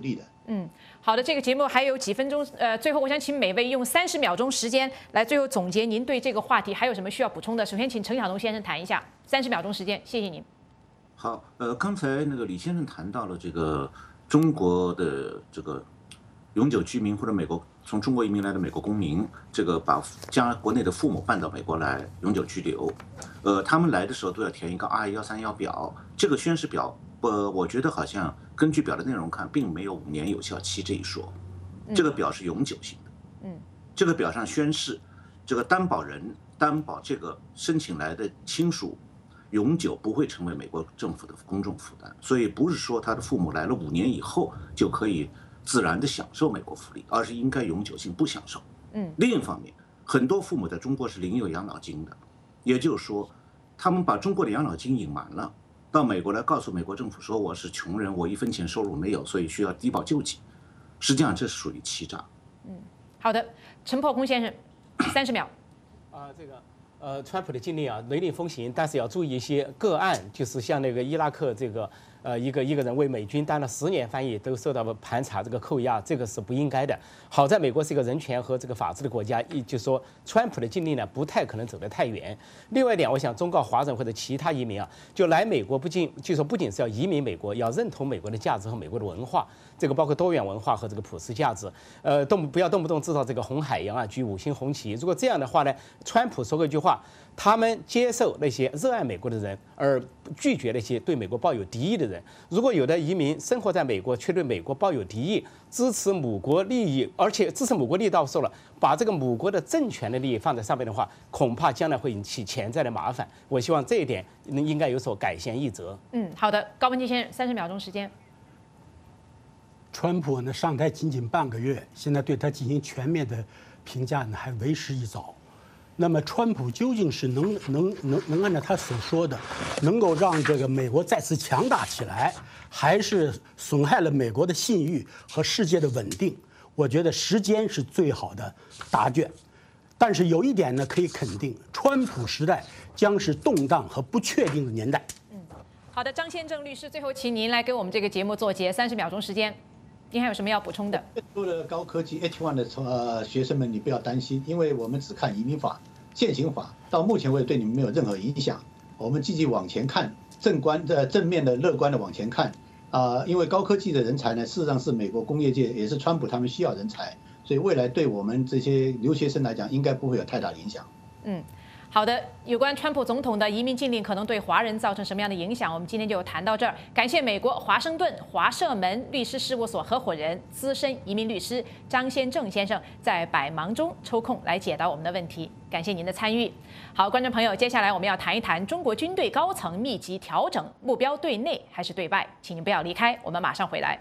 Speaker 5: 嗯，好的，这个节目还有几分钟，呃，最后我想请每位用三十秒钟时间来最后总结您对这个话题还有什么需要补充的。首先，请陈晓东先生谈一下，三十秒钟时间，谢谢您。
Speaker 6: 好，呃，刚才那个李先生谈到了这个中国的这个永久居民或者美国从中国移民来的美国公民，这个把将国内的父母办到美国来永久居留，呃，他们来的时候都要填一个 二一三一表，这个宣誓表，呃，我觉得好像根据表的内容看，并没有五年有效期这一说，这个表是永久性的，嗯，这个表上宣誓，这个担保人担保这个申请来的亲属永久不会成为美国政府的公众负担，所以不是说他的父母来了五年以后就可以自然的享受美国福利，而是应该永久性不享受。嗯，另一方面，很多父母在中国是领有养老金的，也就是说，他们把中国的养老金隐瞒了，到美国来告诉美国政府说我是穷人，我一分钱收入没有，所以需要低保救济，实际上这是属于欺诈。
Speaker 5: 嗯，好的，陈破空先生，三十秒。
Speaker 7: 啊，这个。呃，川普的禁令啊，雷厉风行，但是要注意一些个案，就是像那个伊拉克这个，呃，一个一个人为美军当了十年翻译，都受到了盘查这个扣押，这个是不应该的。好在美国是一个人权和这个法治的国家，一就说川普的禁令呢，不太可能走得太远。另外一点，我想忠告华人或者其他移民啊，就来美国不仅就说不仅是要移民美国，要认同美国的价值和美国的文化，这个包括多元文化和这个普世价值。呃，动不要动不动制造这个红海洋啊，举五星红旗。如果这样的话呢，川普说过一句话。他们接受那些热爱美国的人，而拒绝那些对美国抱有敌意的人。如果有的移民生活在美国，却对美国抱有敌意，支持母国利益，而且支持母国利益到手了，把这个母国的政权的利益放在上面的话，恐怕将来会引起潜在的麻烦。我希望这一点应该有所改弦易辙。
Speaker 5: 嗯，好的，高文基先生，三十秒钟时间。
Speaker 8: 川普呢上台仅仅半个月，现在对他进行全面的评价呢还为时已早。那么，川普究竟是能能能能按照他所说的，能够让这个美国再次强大起来，还是损害了美国的信誉和世界的稳定？我觉得时间是最好的答卷。但是有一点呢，可以肯定，川普时代将是动荡和不确定的年代。
Speaker 5: 嗯，好的，张先正律师，最后请您来给我们这个节目做结，三十秒钟时间。您还有什么要补充的？
Speaker 9: 做了高科技 H 一 的呃学生们，你不要担心，因为我们只看移民法、现行法，到目前为止对你们没有任何影响。我们积极往前看，正观的正面的、乐观的往前看啊、呃，因为高科技的人才呢，事实上是美国工业界也是川普他们需要人才，所以未来对我们这些留学生来讲，应该不会有太大的影响。
Speaker 5: 嗯。好的，有关川普总统的移民禁令可能对华人造成什么样的影响，我们今天就谈到这儿。感谢美国华盛顿华社门律师事务所合伙人、资深移民律师张先正先生在百忙中抽空来解答我们的问题，感谢您的参与。好，观众朋友，接下来我们要谈一谈中国军队高层密集调整，目标对内还是对外？请您不要离开，我们马上回来。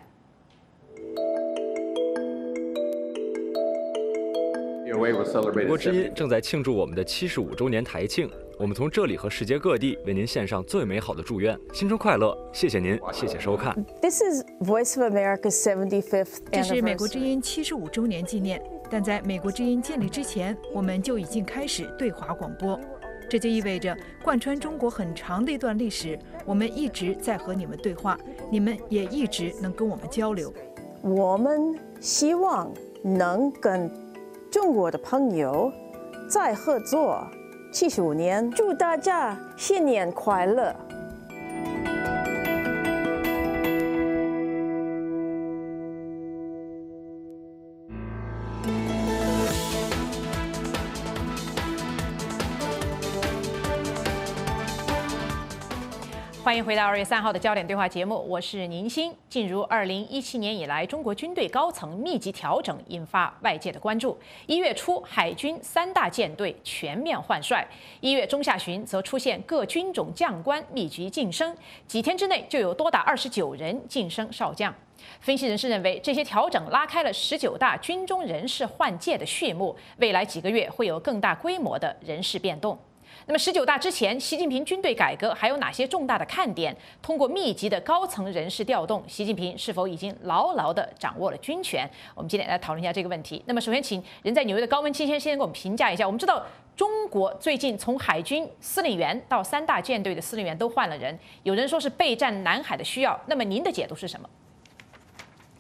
Speaker 10: 美国之音正在庆祝我们的七十五周年台庆，我们从这里和世界各地为您献上最美好的祝愿，新春快乐！谢谢您，谢谢收看。
Speaker 11: This is Voice of America's seventy-fifth anniversary.
Speaker 12: 这是美国之音七十五周年纪念，但在美国之音建立之前，我们就已经开始对华广播。这就意味着，贯穿中国很长的一段历史，我们一直在和你们对话，你们也一直能跟我们交流。
Speaker 11: 我们希望能跟中国的朋友再合作七十五年，祝大家新年快乐！
Speaker 5: 欢迎回到二月三号的焦点对话节目，我是宁鑫。进入二零一七年以来，中国军队高层密集调整引发外界的关注。一月初，海军三大舰队全面换帅；一月中下旬，则出现各军种将官密集晋升，几天之内就有多达二十九人晋升少将。分析人士认为，这些调整拉开了十九大军中人事换届的序幕，未来几个月会有更大规模的人事变动。那么十九大之前，习近平军队改革还有哪些重大的看点？通过密集的高层人事调动，习近平是否已经牢牢地掌握了军权？我们今天来讨论一下这个问题。那么首先，请人在纽约的高文清先先给我们评价一下。我们知道，中国最近从海军司令员到三大舰队的司令员都换了人，有人说是备战南海的需要。那么您的解读是什么？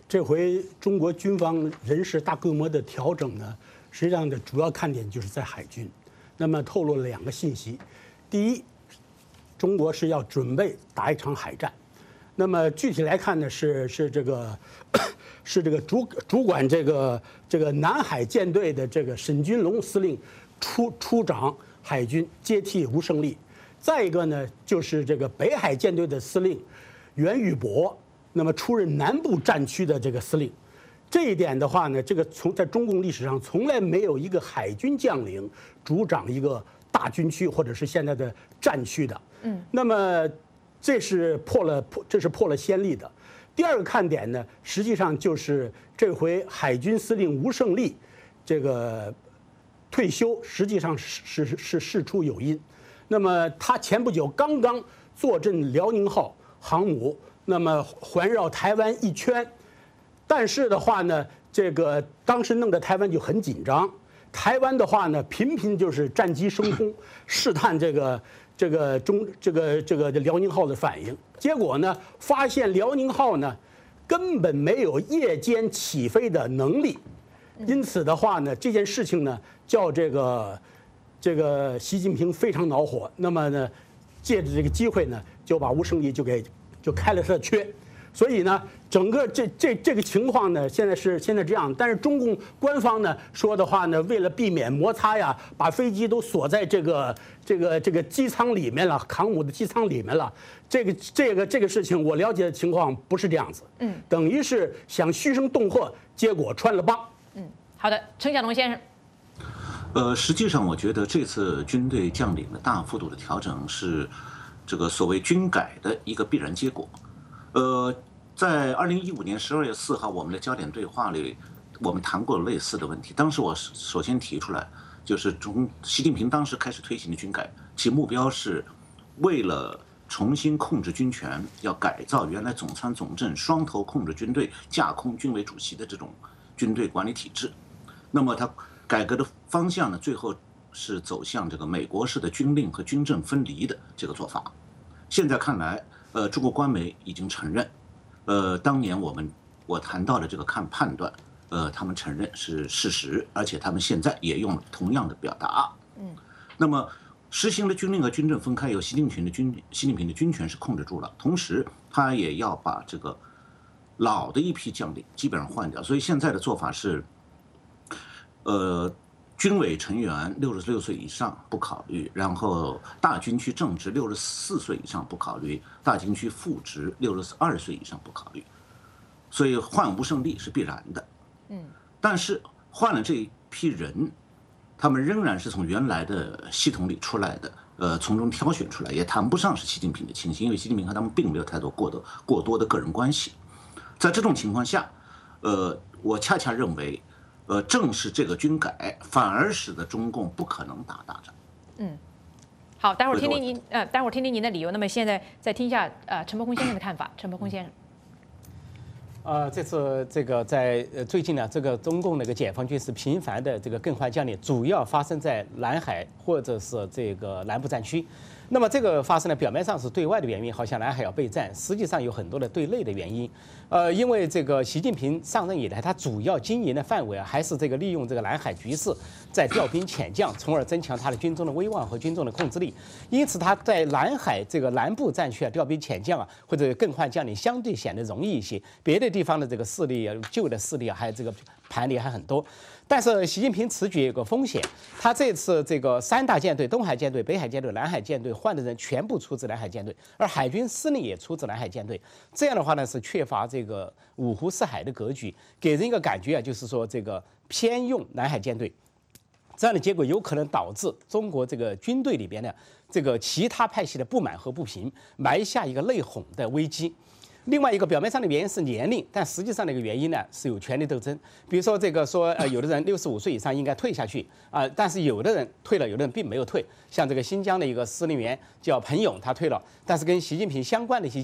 Speaker 8: 这回中国军方人事大规模的调整呢，实际上的主要看点就是在海军。那么透露了两个信息：第一，中国是要准备打一场海战。那么具体来看呢，是是这个是这个主主管这个这个南海舰队的这个沈钧龙司令出出掌海军，接替吴胜利。再一个呢，就是这个北海舰队的司令袁宇博，那么出任南部战区的这个司令。这一点的话呢，这个从在中共历史上从来没有一个海军将领主掌一个大军区或者是现在的战区的。嗯，那么这是破了破，这是破了先例的。第二个看点呢，实际上就是这回海军司令吴胜利这个退休，实际上是是是事出有因。那么他前不久刚刚坐镇辽宁号航母，那么环绕台湾一圈。但是的话呢，这个当时弄得台湾就很紧张。台湾的话呢，频频就是战机升空，试探这个这个中这个这个辽宁号的反应。结果呢，发现辽宁号呢根本没有夜间起飞的能力。因此的话呢，这件事情呢，叫这个这个习近平非常恼火。那么呢，借着这个机会呢，就把吴胜利就给就开了他的缺。所以呢，整个这这这个情况呢，现在是现在这样。但是中共官方呢说的话呢，为了避免摩擦呀，把飞机都锁在这个这个这个机舱里面了，航母的机舱里面了。这个这个这个事情，我了解的情况不是这样子。嗯，等于是想嘘声恫吓，结果穿了帮。
Speaker 5: 嗯，好的，陈晓东先生。
Speaker 6: 呃，实际上我觉得这次军队将领的大幅度的调整是这个所谓军改的一个必然结果。呃，在二零一五年十二月四号，我们的焦点对话里，我们谈过类似的问题。当时我首先提出来，就是从习近平当时开始推行的军改，其目标是为了重新控制军权，要改造原来总参总政双头控制军队、架空军委主席的这种军队管理体制。那么它改革的方向呢，最后是走向这个美国式的军令和军政分离的这个做法。现在看来，呃，中国官媒已经承认，呃，当年我们我谈到的这个看判断，呃，他们承认是事实，而且他们现在也用了同样的表达。嗯，那么实行了军令和军政分开，由习近平的军习近平的军权是控制住了，同时他也要把这个老的一批将领基本上换掉，所以现在的做法是，呃。军委成员六十六岁以上不考虑，然后大军区正职六十四岁以上不考虑，大军区副职六十二岁以上不考虑，所以换吴胜利是必然的。嗯，但是换了这一批人，他们仍然是从原来的系统里出来的，呃，从中挑选出来，也谈不上是习近平的亲信，因为习近平和他们并没有太多过多过多的个人关系。在这种情况下，呃，我恰恰认为。呃，正是这个军改，反而使得中共不可能打大仗。
Speaker 5: 嗯，好，待会儿听听您呃，待会儿听听您的理由。那么现在再听一下呃陈伯空先生的看法。陈伯空先生，
Speaker 7: 呃，这次这个在呃最近呢，这个中共那个解放军是频繁的这个更换将领，主要发生在南海或者是这个南部战区。那么这个发生呢，表面上是对外的原因，好像南海要备战，实际上有很多的对内的原因。呃，因为这个习近平上任以来，他主要经营的范围啊，还是这个利用这个南海局势，在调兵遣将，从而增强他的军中的威望和军中的控制力。因此，他在南海这个南部战区啊，调兵遣将啊，或者更换将领，相对显得容易一些。别的地方的这个势力啊，旧的势力啊，还有这个盘里还很多。但是习近平此举有个风险，他这次这个三大舰队——东海舰队、北海舰队、南海舰队换的人全部出自南海舰队，而海军司令也出自南海舰队。这样的话呢，是缺乏这个五湖四海的格局，给人一个感觉啊，就是说这个偏用南海舰队。这样的结果有可能导致中国这个军队里边呢，这个其他派系的不满和不平，埋下一个内讧的危机。另外一个表面上的原因是年龄，但实际上的一个原因呢是有权力斗争。比如说这个说呃有的人六十五岁以上应该退下去啊、呃，但是有的人退了，有的人并没有退。像这个新疆的一个司令员叫彭勇，他退了，但是跟习近平相关的一些将领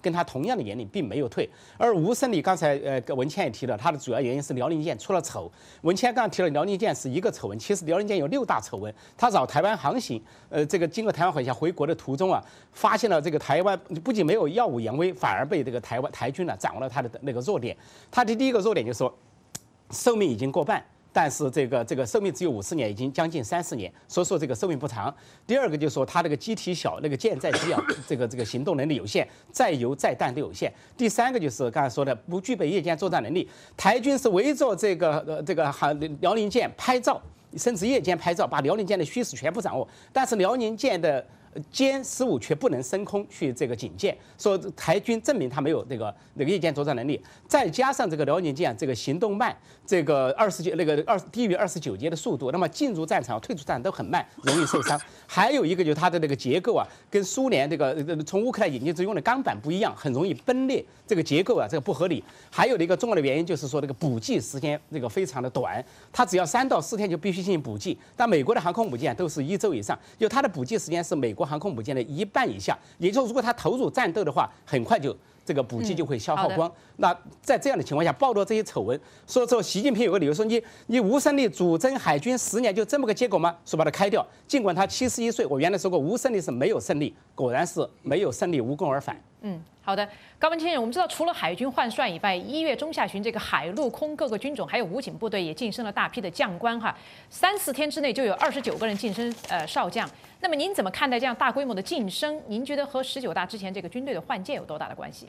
Speaker 7: 跟他同样的年龄并没有退。而吴胜利刚才呃文谦也提了，他的主要原因是辽宁舰出了丑。文谦刚刚提了辽宁舰是一个丑闻，其实辽宁舰有六大丑闻。他绕台湾航行，呃，这个经过台湾海峡回国的途中啊，发现了这个台湾不仅没有耀武扬威，反而被这个台湾台军呢、啊、掌握了他的那个弱点。他的第一个弱点就是说，寿命已经过半。但是这个这个寿命只有五十年，已经将近三十年，所以说这个寿命不长。第二个就是说它这个机体小，那个舰载机啊，这个这个行动能力有限，载油载弹都有限。第三个就是刚才说的不具备夜间作战能力，台军是围着这个呃这个航辽宁舰拍照，甚至夜间拍照，把辽宁舰的虚实全部掌握，但是辽宁舰的歼十五却不能升空去这个警戒，说台军证明他没有那个那个夜间作战能力，再加上这个辽宁舰这个行动慢，这个二十节那个二低于二十九节的速度，那么进入战场、退出战场都很慢，容易受伤。还有一个就是它的那个结构啊，跟苏联这个从乌克兰引进之用的钢板不一样，很容易崩裂，这个结构啊这个不合理。还有的一个重要的原因就是说这个补给时间这个非常的短，它只要三到四天就必须进行补给，但美国的航空母舰都是一周以上，就它的补给时间是美国航空母舰的一半以下，也就是如果它投入战斗的话，很快就这个补给就会消耗光。嗯、那在这样的情况下，报道这些丑闻，说说习近平有个理由说你你吴胜利主征海军十年就这么个结果吗？说把它开掉。尽管他七十一岁，我原来说过吴胜利是没有胜利，果然是没有胜利，无功而返。
Speaker 5: 嗯，好的，高文先生，我们知道除了海军换帅以外，一月中下旬这个海陆空各个军种还有武警部队也晋升了大批的将官哈，三四天之内就有二十九个人晋升呃少将。那么您怎么看待这样大规模的晋升？您觉得和十九大之前这个军队的换届有多大的关系？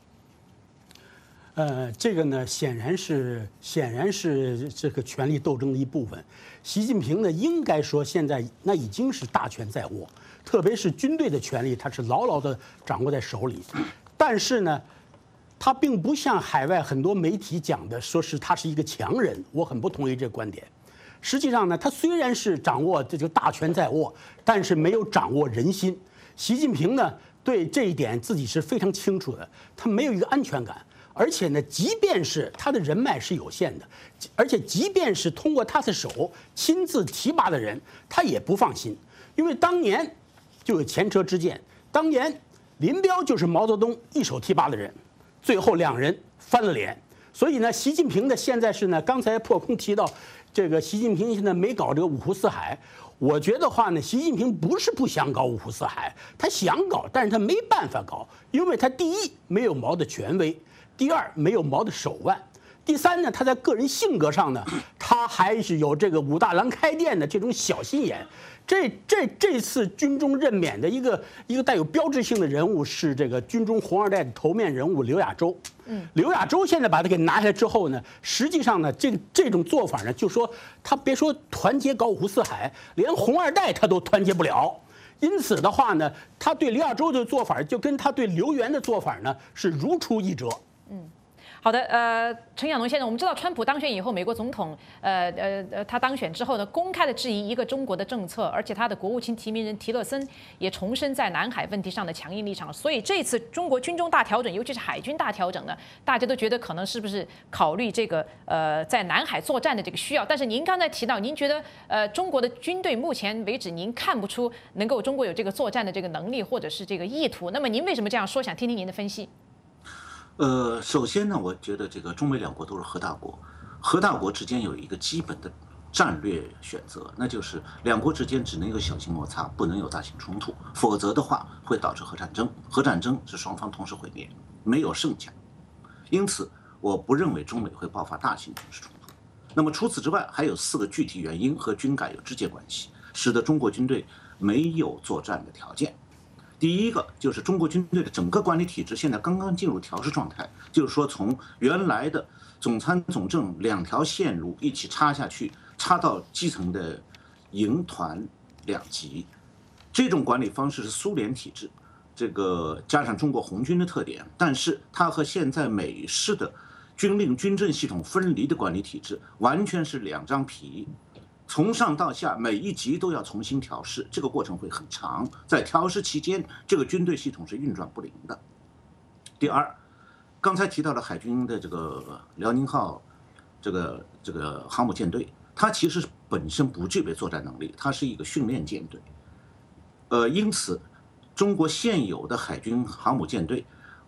Speaker 8: 呃，这个呢，显然是显然是这个权力斗争的一部分。习近平呢，应该说现在那已经是大权在握，特别是军队的权力，他是牢牢地掌握在手里。但是呢，他并不像海外很多媒体讲的，说是他是一个强人，我很不同意这个观点。实际上呢，他虽然是掌握这个大权在握，但是没有掌握人心。习近平呢，对这一点自己是非常清楚的，他没有一个安全感。而且呢，即便是他的人脉是有限的，而且即便是通过他的手亲自提拔的人，他也不放心，因为当年就有前车之鉴，当年林彪就是毛泽东一手提拔的人，最后两人翻了脸。所以呢，习近平的现在是呢，刚才破空提到这个习近平现在没搞这个五湖四海，我觉得话呢，习近平不是不想搞五湖四海，他想搞，但是他没办法搞，因为他第一没有毛的权威。第二，没有毛的手腕；第三呢，他在个人性格上呢，他还是有这个武大郎开店的这种小心眼。这这这次军中任免的一个一个带有标志性的人物是这个军中红二代的头面人物刘亚洲。嗯，刘亚洲现在把他给拿下来之后呢，实际上呢，这这种做法呢，就说他别说团结搞五湖四海，连红二代他都团结不了。因此的话呢，他对刘亚洲的做法就跟他对刘源的做法呢是如出一辙。
Speaker 5: 嗯，好的，呃，陈亚农先生，我们知道川普当选以后，美国总统，呃呃呃，他当选之后呢，公开的质疑一个中国的政策，而且他的国务卿提名人提勒森也重申在南海问题上的强硬立场。所以这次中国军中大调整，尤其是海军大调整呢，大家都觉得可能是不是考虑这个呃在南海作战的这个需要。但是您刚才提到，您觉得呃中国的军队目前为止您看不出能够中国有这个作战的这个能力或者是这个意图，那么您为什么这样说？想听听您的分析。
Speaker 6: 呃，首先呢，我觉得这个中美两国都是核大国，核大国之间有一个基本的战略选择，那就是两国之间只能有小型摩擦，不能有大型冲突，否则的话会导致核战争。核战争是双方同时毁灭，没有胜家。因此，我不认为中美会爆发大型军事冲突。那么除此之外，还有四个具体原因和军改有直接关系，使得中国军队没有作战的条件。第一个就是中国军队的整个管理体制现在刚刚进入调试状态，就是说从原来的总参总政两条线路一起插下去，插到基层的营团两级，这种管理方式是苏联体制，这个加上中国红军的特点，但是它和现在美式的军令军政系统分离的管理体制完全是两张皮。从上到下每一级都要重新调试，这个过程会很长，在调试期间，这个军队系统是运转不灵的。第二，刚才提到了海军的这个辽宁号这个这个航母舰队，它其实本身不具备作战能力，它是一个训练舰队。呃，因此，中国现有的海军航母舰队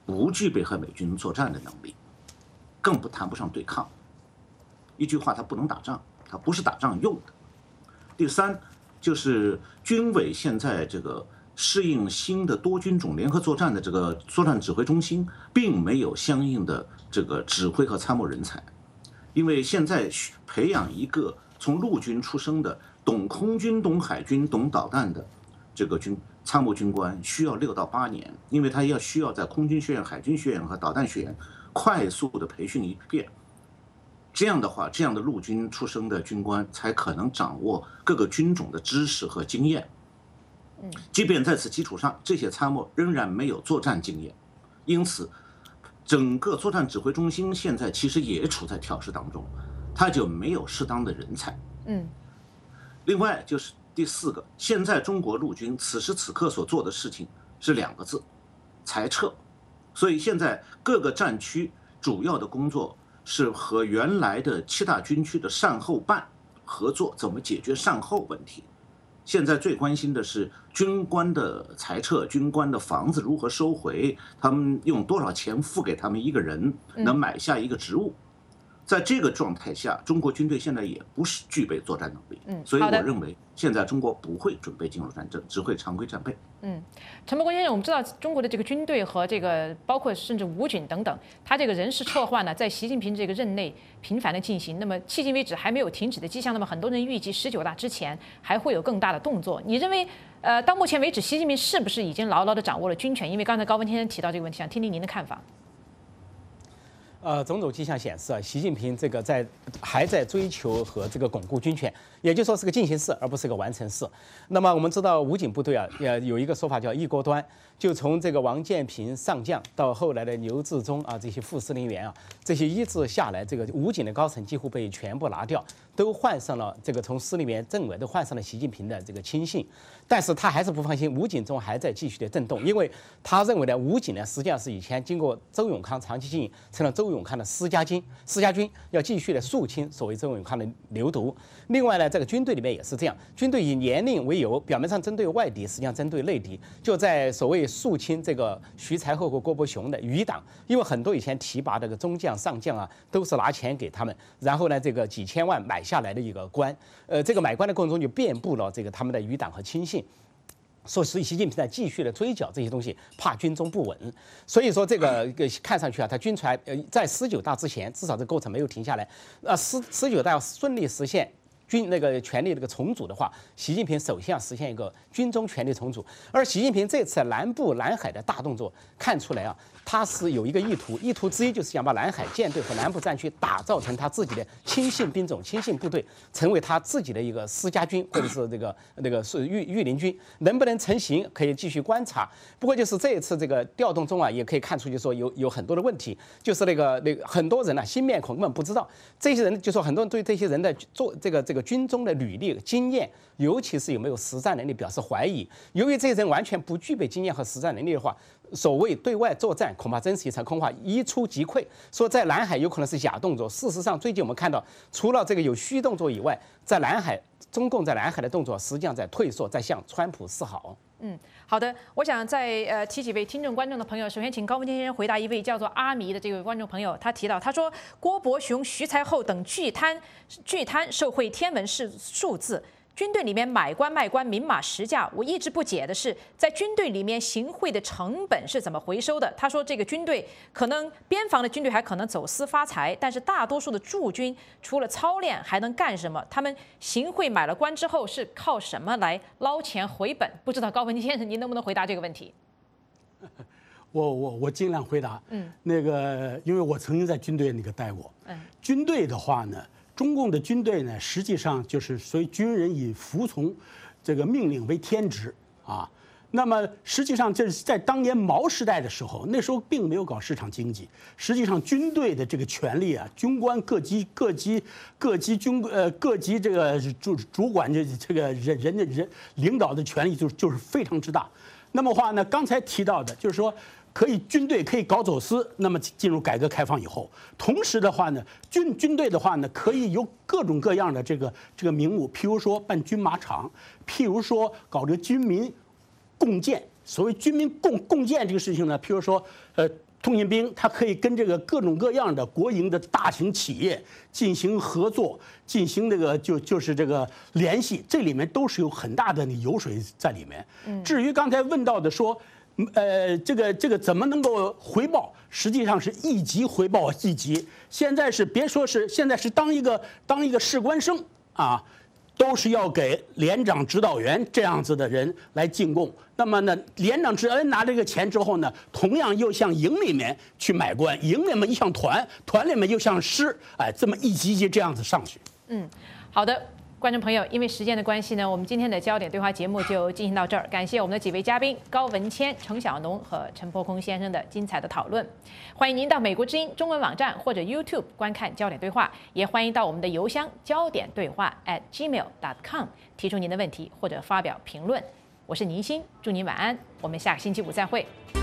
Speaker 6: 不具备和美军作战的能力，更不谈不上对抗。一句话，它不能打仗，它不是打仗用的。第三，就是军委现在这个适应新的多军种联合作战的这个作战指挥中心，并没有相应的这个指挥和参谋人才，因为现在培养一个从陆军出生的懂空军、懂海军、懂导弹的这个军参谋军官，需要六到八年，因为他要需要在空军学院、海军学院和导弹学院快速的培训一遍。这样的话，这样的陆军出生的军官才可能掌握各个军种的知识和经验。即便在此基础上，这些参谋仍然没有作战经验，因此，整个作战指挥中心现在其实也处在调试当中，他就没有适当的人才。
Speaker 5: 嗯。
Speaker 6: 另外就是第四个，现在中国陆军此时此刻所做的事情是两个字：裁撤。所以现在各个战区主要的工作是和原来的七大军区的善后办合作，怎么解决善后问题。现在最关心的是军官的裁撤，军官的房子如何收回，他们用多少钱付给他们一个人，能买下一个职务。在这个状态下，中国军队现在也不是具备作战能力，
Speaker 5: 嗯，
Speaker 6: 所以我认为现在中国不会准备进入战争，只会常规战备。
Speaker 5: 嗯，陈伯公先生，我们知道中国的这个军队和这个包括甚至武警等等，他这个人事撤换呢，在习近平这个任内频繁的进行，那么迄今为止还没有停止的迹象。那么很多人预计十九大之前还会有更大的动作。你认为，呃，到目前为止，习近平是不是已经牢牢地掌握了军权？因为刚才高文先生提到这个问题，想听听您的看法。
Speaker 7: 呃，种种迹象显示啊，习近平这个在还在追求和这个巩固军权，也就是说是个进行式，而不是个完成式。那么我们知道武警部队啊，也有一个说法叫一锅端，就从这个王建平上将到后来的刘志忠啊这些副司令员啊，这些一直下来，这个武警的高层几乎被全部拿掉，都换上了这个从司令员、政委都换上了习近平的这个亲信。但是他还是不放心，武警中还在继续的震动，因为他认为呢，武警呢实际上是以前经过周永康长期经营，成了周永康的私家军，私家军要继续的肃清所谓周永康的流毒。另外呢，这个军队里面也是这样，军队以年龄为由，表面上针对外敌，实际上针对内敌，就在所谓肃清这个徐才厚和郭伯雄的余党，因为很多以前提拔的这个中将、上将啊，都是拿钱给他们，然后呢，这个几千万买下来的一个官，呃，这个买官的过程中就遍布了这个他们的余党和亲信。所以习近平在继续的追剿这些东西，怕军中不稳。所以说这个看上去啊，他军权呃在十九大之前，至少这个过程没有停下来。呃，十十九大要顺利实现军那个权力这个重组的话，习近平首先要实现一个军中权力重组。而习近平这次南部南海的大动作，看出来啊，他是有一个意图，意图之一就是想把南海舰队和南部战区打造成他自己的亲信兵种、亲信部队，成为他自己的一个私家军，或者是这个那个是御御林军，能不能成型可以继续观察。不过就是这一次这个调动中啊，也可以看出就说有有很多的问题，就是那个那个很多人呢、啊、新面孔根本不知道，这些人就说很多人对这些人的做这个这个军中的履历经验，尤其是有没有实战能力表示怀疑。由于这些人完全不具备经验和实战能力的话，所谓对外作战恐怕真是一场空话，一触即溃。说在南海有可能是假动作，事实上最近我们看到，除了这个有虚动作以外，在南海中共在南海的动作实际上在退缩，在向川普示好。
Speaker 5: 嗯，好的，我想在呃提几位听众观众的朋友，首先请高文先生回答一位叫做阿弥的这位观众朋友，他提到他说郭伯雄、徐才厚等巨贪巨贪受贿天文是数字。军队里面买官卖官明码实价，我一直不解的是，在军队里面行贿的成本是怎么回收的？他说，这个军队可能边防的军队还可能走私发财，但是大多数的驻军除了操练还能干什么？他们行贿买了官之后是靠什么来捞钱回本？不知道高文先生您能不能回答这个问题？
Speaker 8: 我我我尽量回答。
Speaker 5: 嗯，
Speaker 8: 那个，因为我曾经在军队那个待过。
Speaker 5: 嗯，
Speaker 8: 军队的话呢。中共的军队呢，实际上就是所以军人以服从这个命令为天职啊。那么实际上这是在当年毛时代的时候，那时候并没有搞市场经济。实际上军队的这个权力啊，军官各级各级各级军呃各级这个主主管这这个人人的人领导的权力就就是非常之大。那么话呢，刚才提到的就是说。可以，军队可以搞走私。那么进入改革开放以后，同时的话呢，军军队的话呢，可以有各种各样的这个这个名目，譬如说办军马场，譬如说搞这个军民共建。所谓军民共共建这个事情呢，譬如说，呃， 通信兵它可以跟这个各种各样的国营的大型企业进行合作，进行这个就就是这个联系，这里面都是有很大的油水在里面。至于刚才问到的说，呃，这个这个怎么能够回报？实际上是一级回报一级。现在是别说是现在是当一个当一个士官生啊。都是要给连长、指导员这样子的人来进贡。那么呢，连长、指导员拿这个钱之后呢，同样又向营里面去买官，营里面又向团，团里面又向师，哎，这么一级一级这样子上去。
Speaker 5: 嗯，好的。观众朋友，因为时间的关系呢，我们今天的焦点对话节目就进行到这儿。感谢我们的几位嘉宾高文谦、程晓农和陈柏空先生的精彩的讨论。欢迎您到美国之音中文网站或者 YouTube 观看焦点对话，也欢迎到我们的邮箱焦点对话 at gmail dot com 提出您的问题或者发表评论。我是宁欣，祝您晚安，我们下个星期五再会。